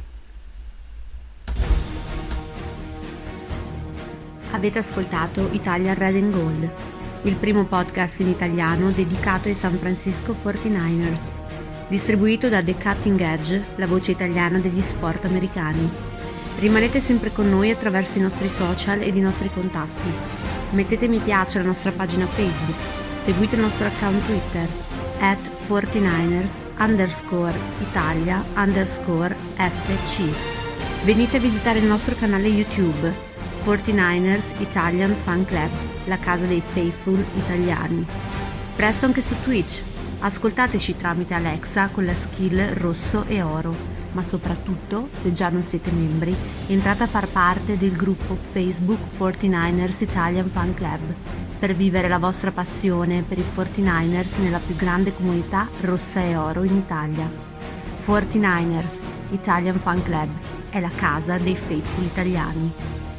Avete ascoltato Italian Red and Gold, il primo podcast in italiano dedicato ai San Francisco quarantanovers, distribuito da The Cutting Edge, la voce italiana degli sport americani. Rimanete sempre con noi attraverso i nostri social ed i nostri contatti. Mettete mi piace alla nostra pagina Facebook, seguite il nostro account Twitter at quarantanovers underscore Italia underscore F C. Venite a visitare il nostro canale YouTube quarantanovers Italian Fan Club, la casa dei faithful italiani. Presto anche su Twitch. Ascoltateci tramite Alexa con la skill rosso e oro, ma soprattutto, se già non siete membri, entrate a far parte del gruppo Facebook quarantanovers Italian Fan Club per vivere la vostra passione per i quarantanovers nella più grande comunità rossa e oro in Italia. quarantanovers Italian Fan Club è la casa dei faithful italiani.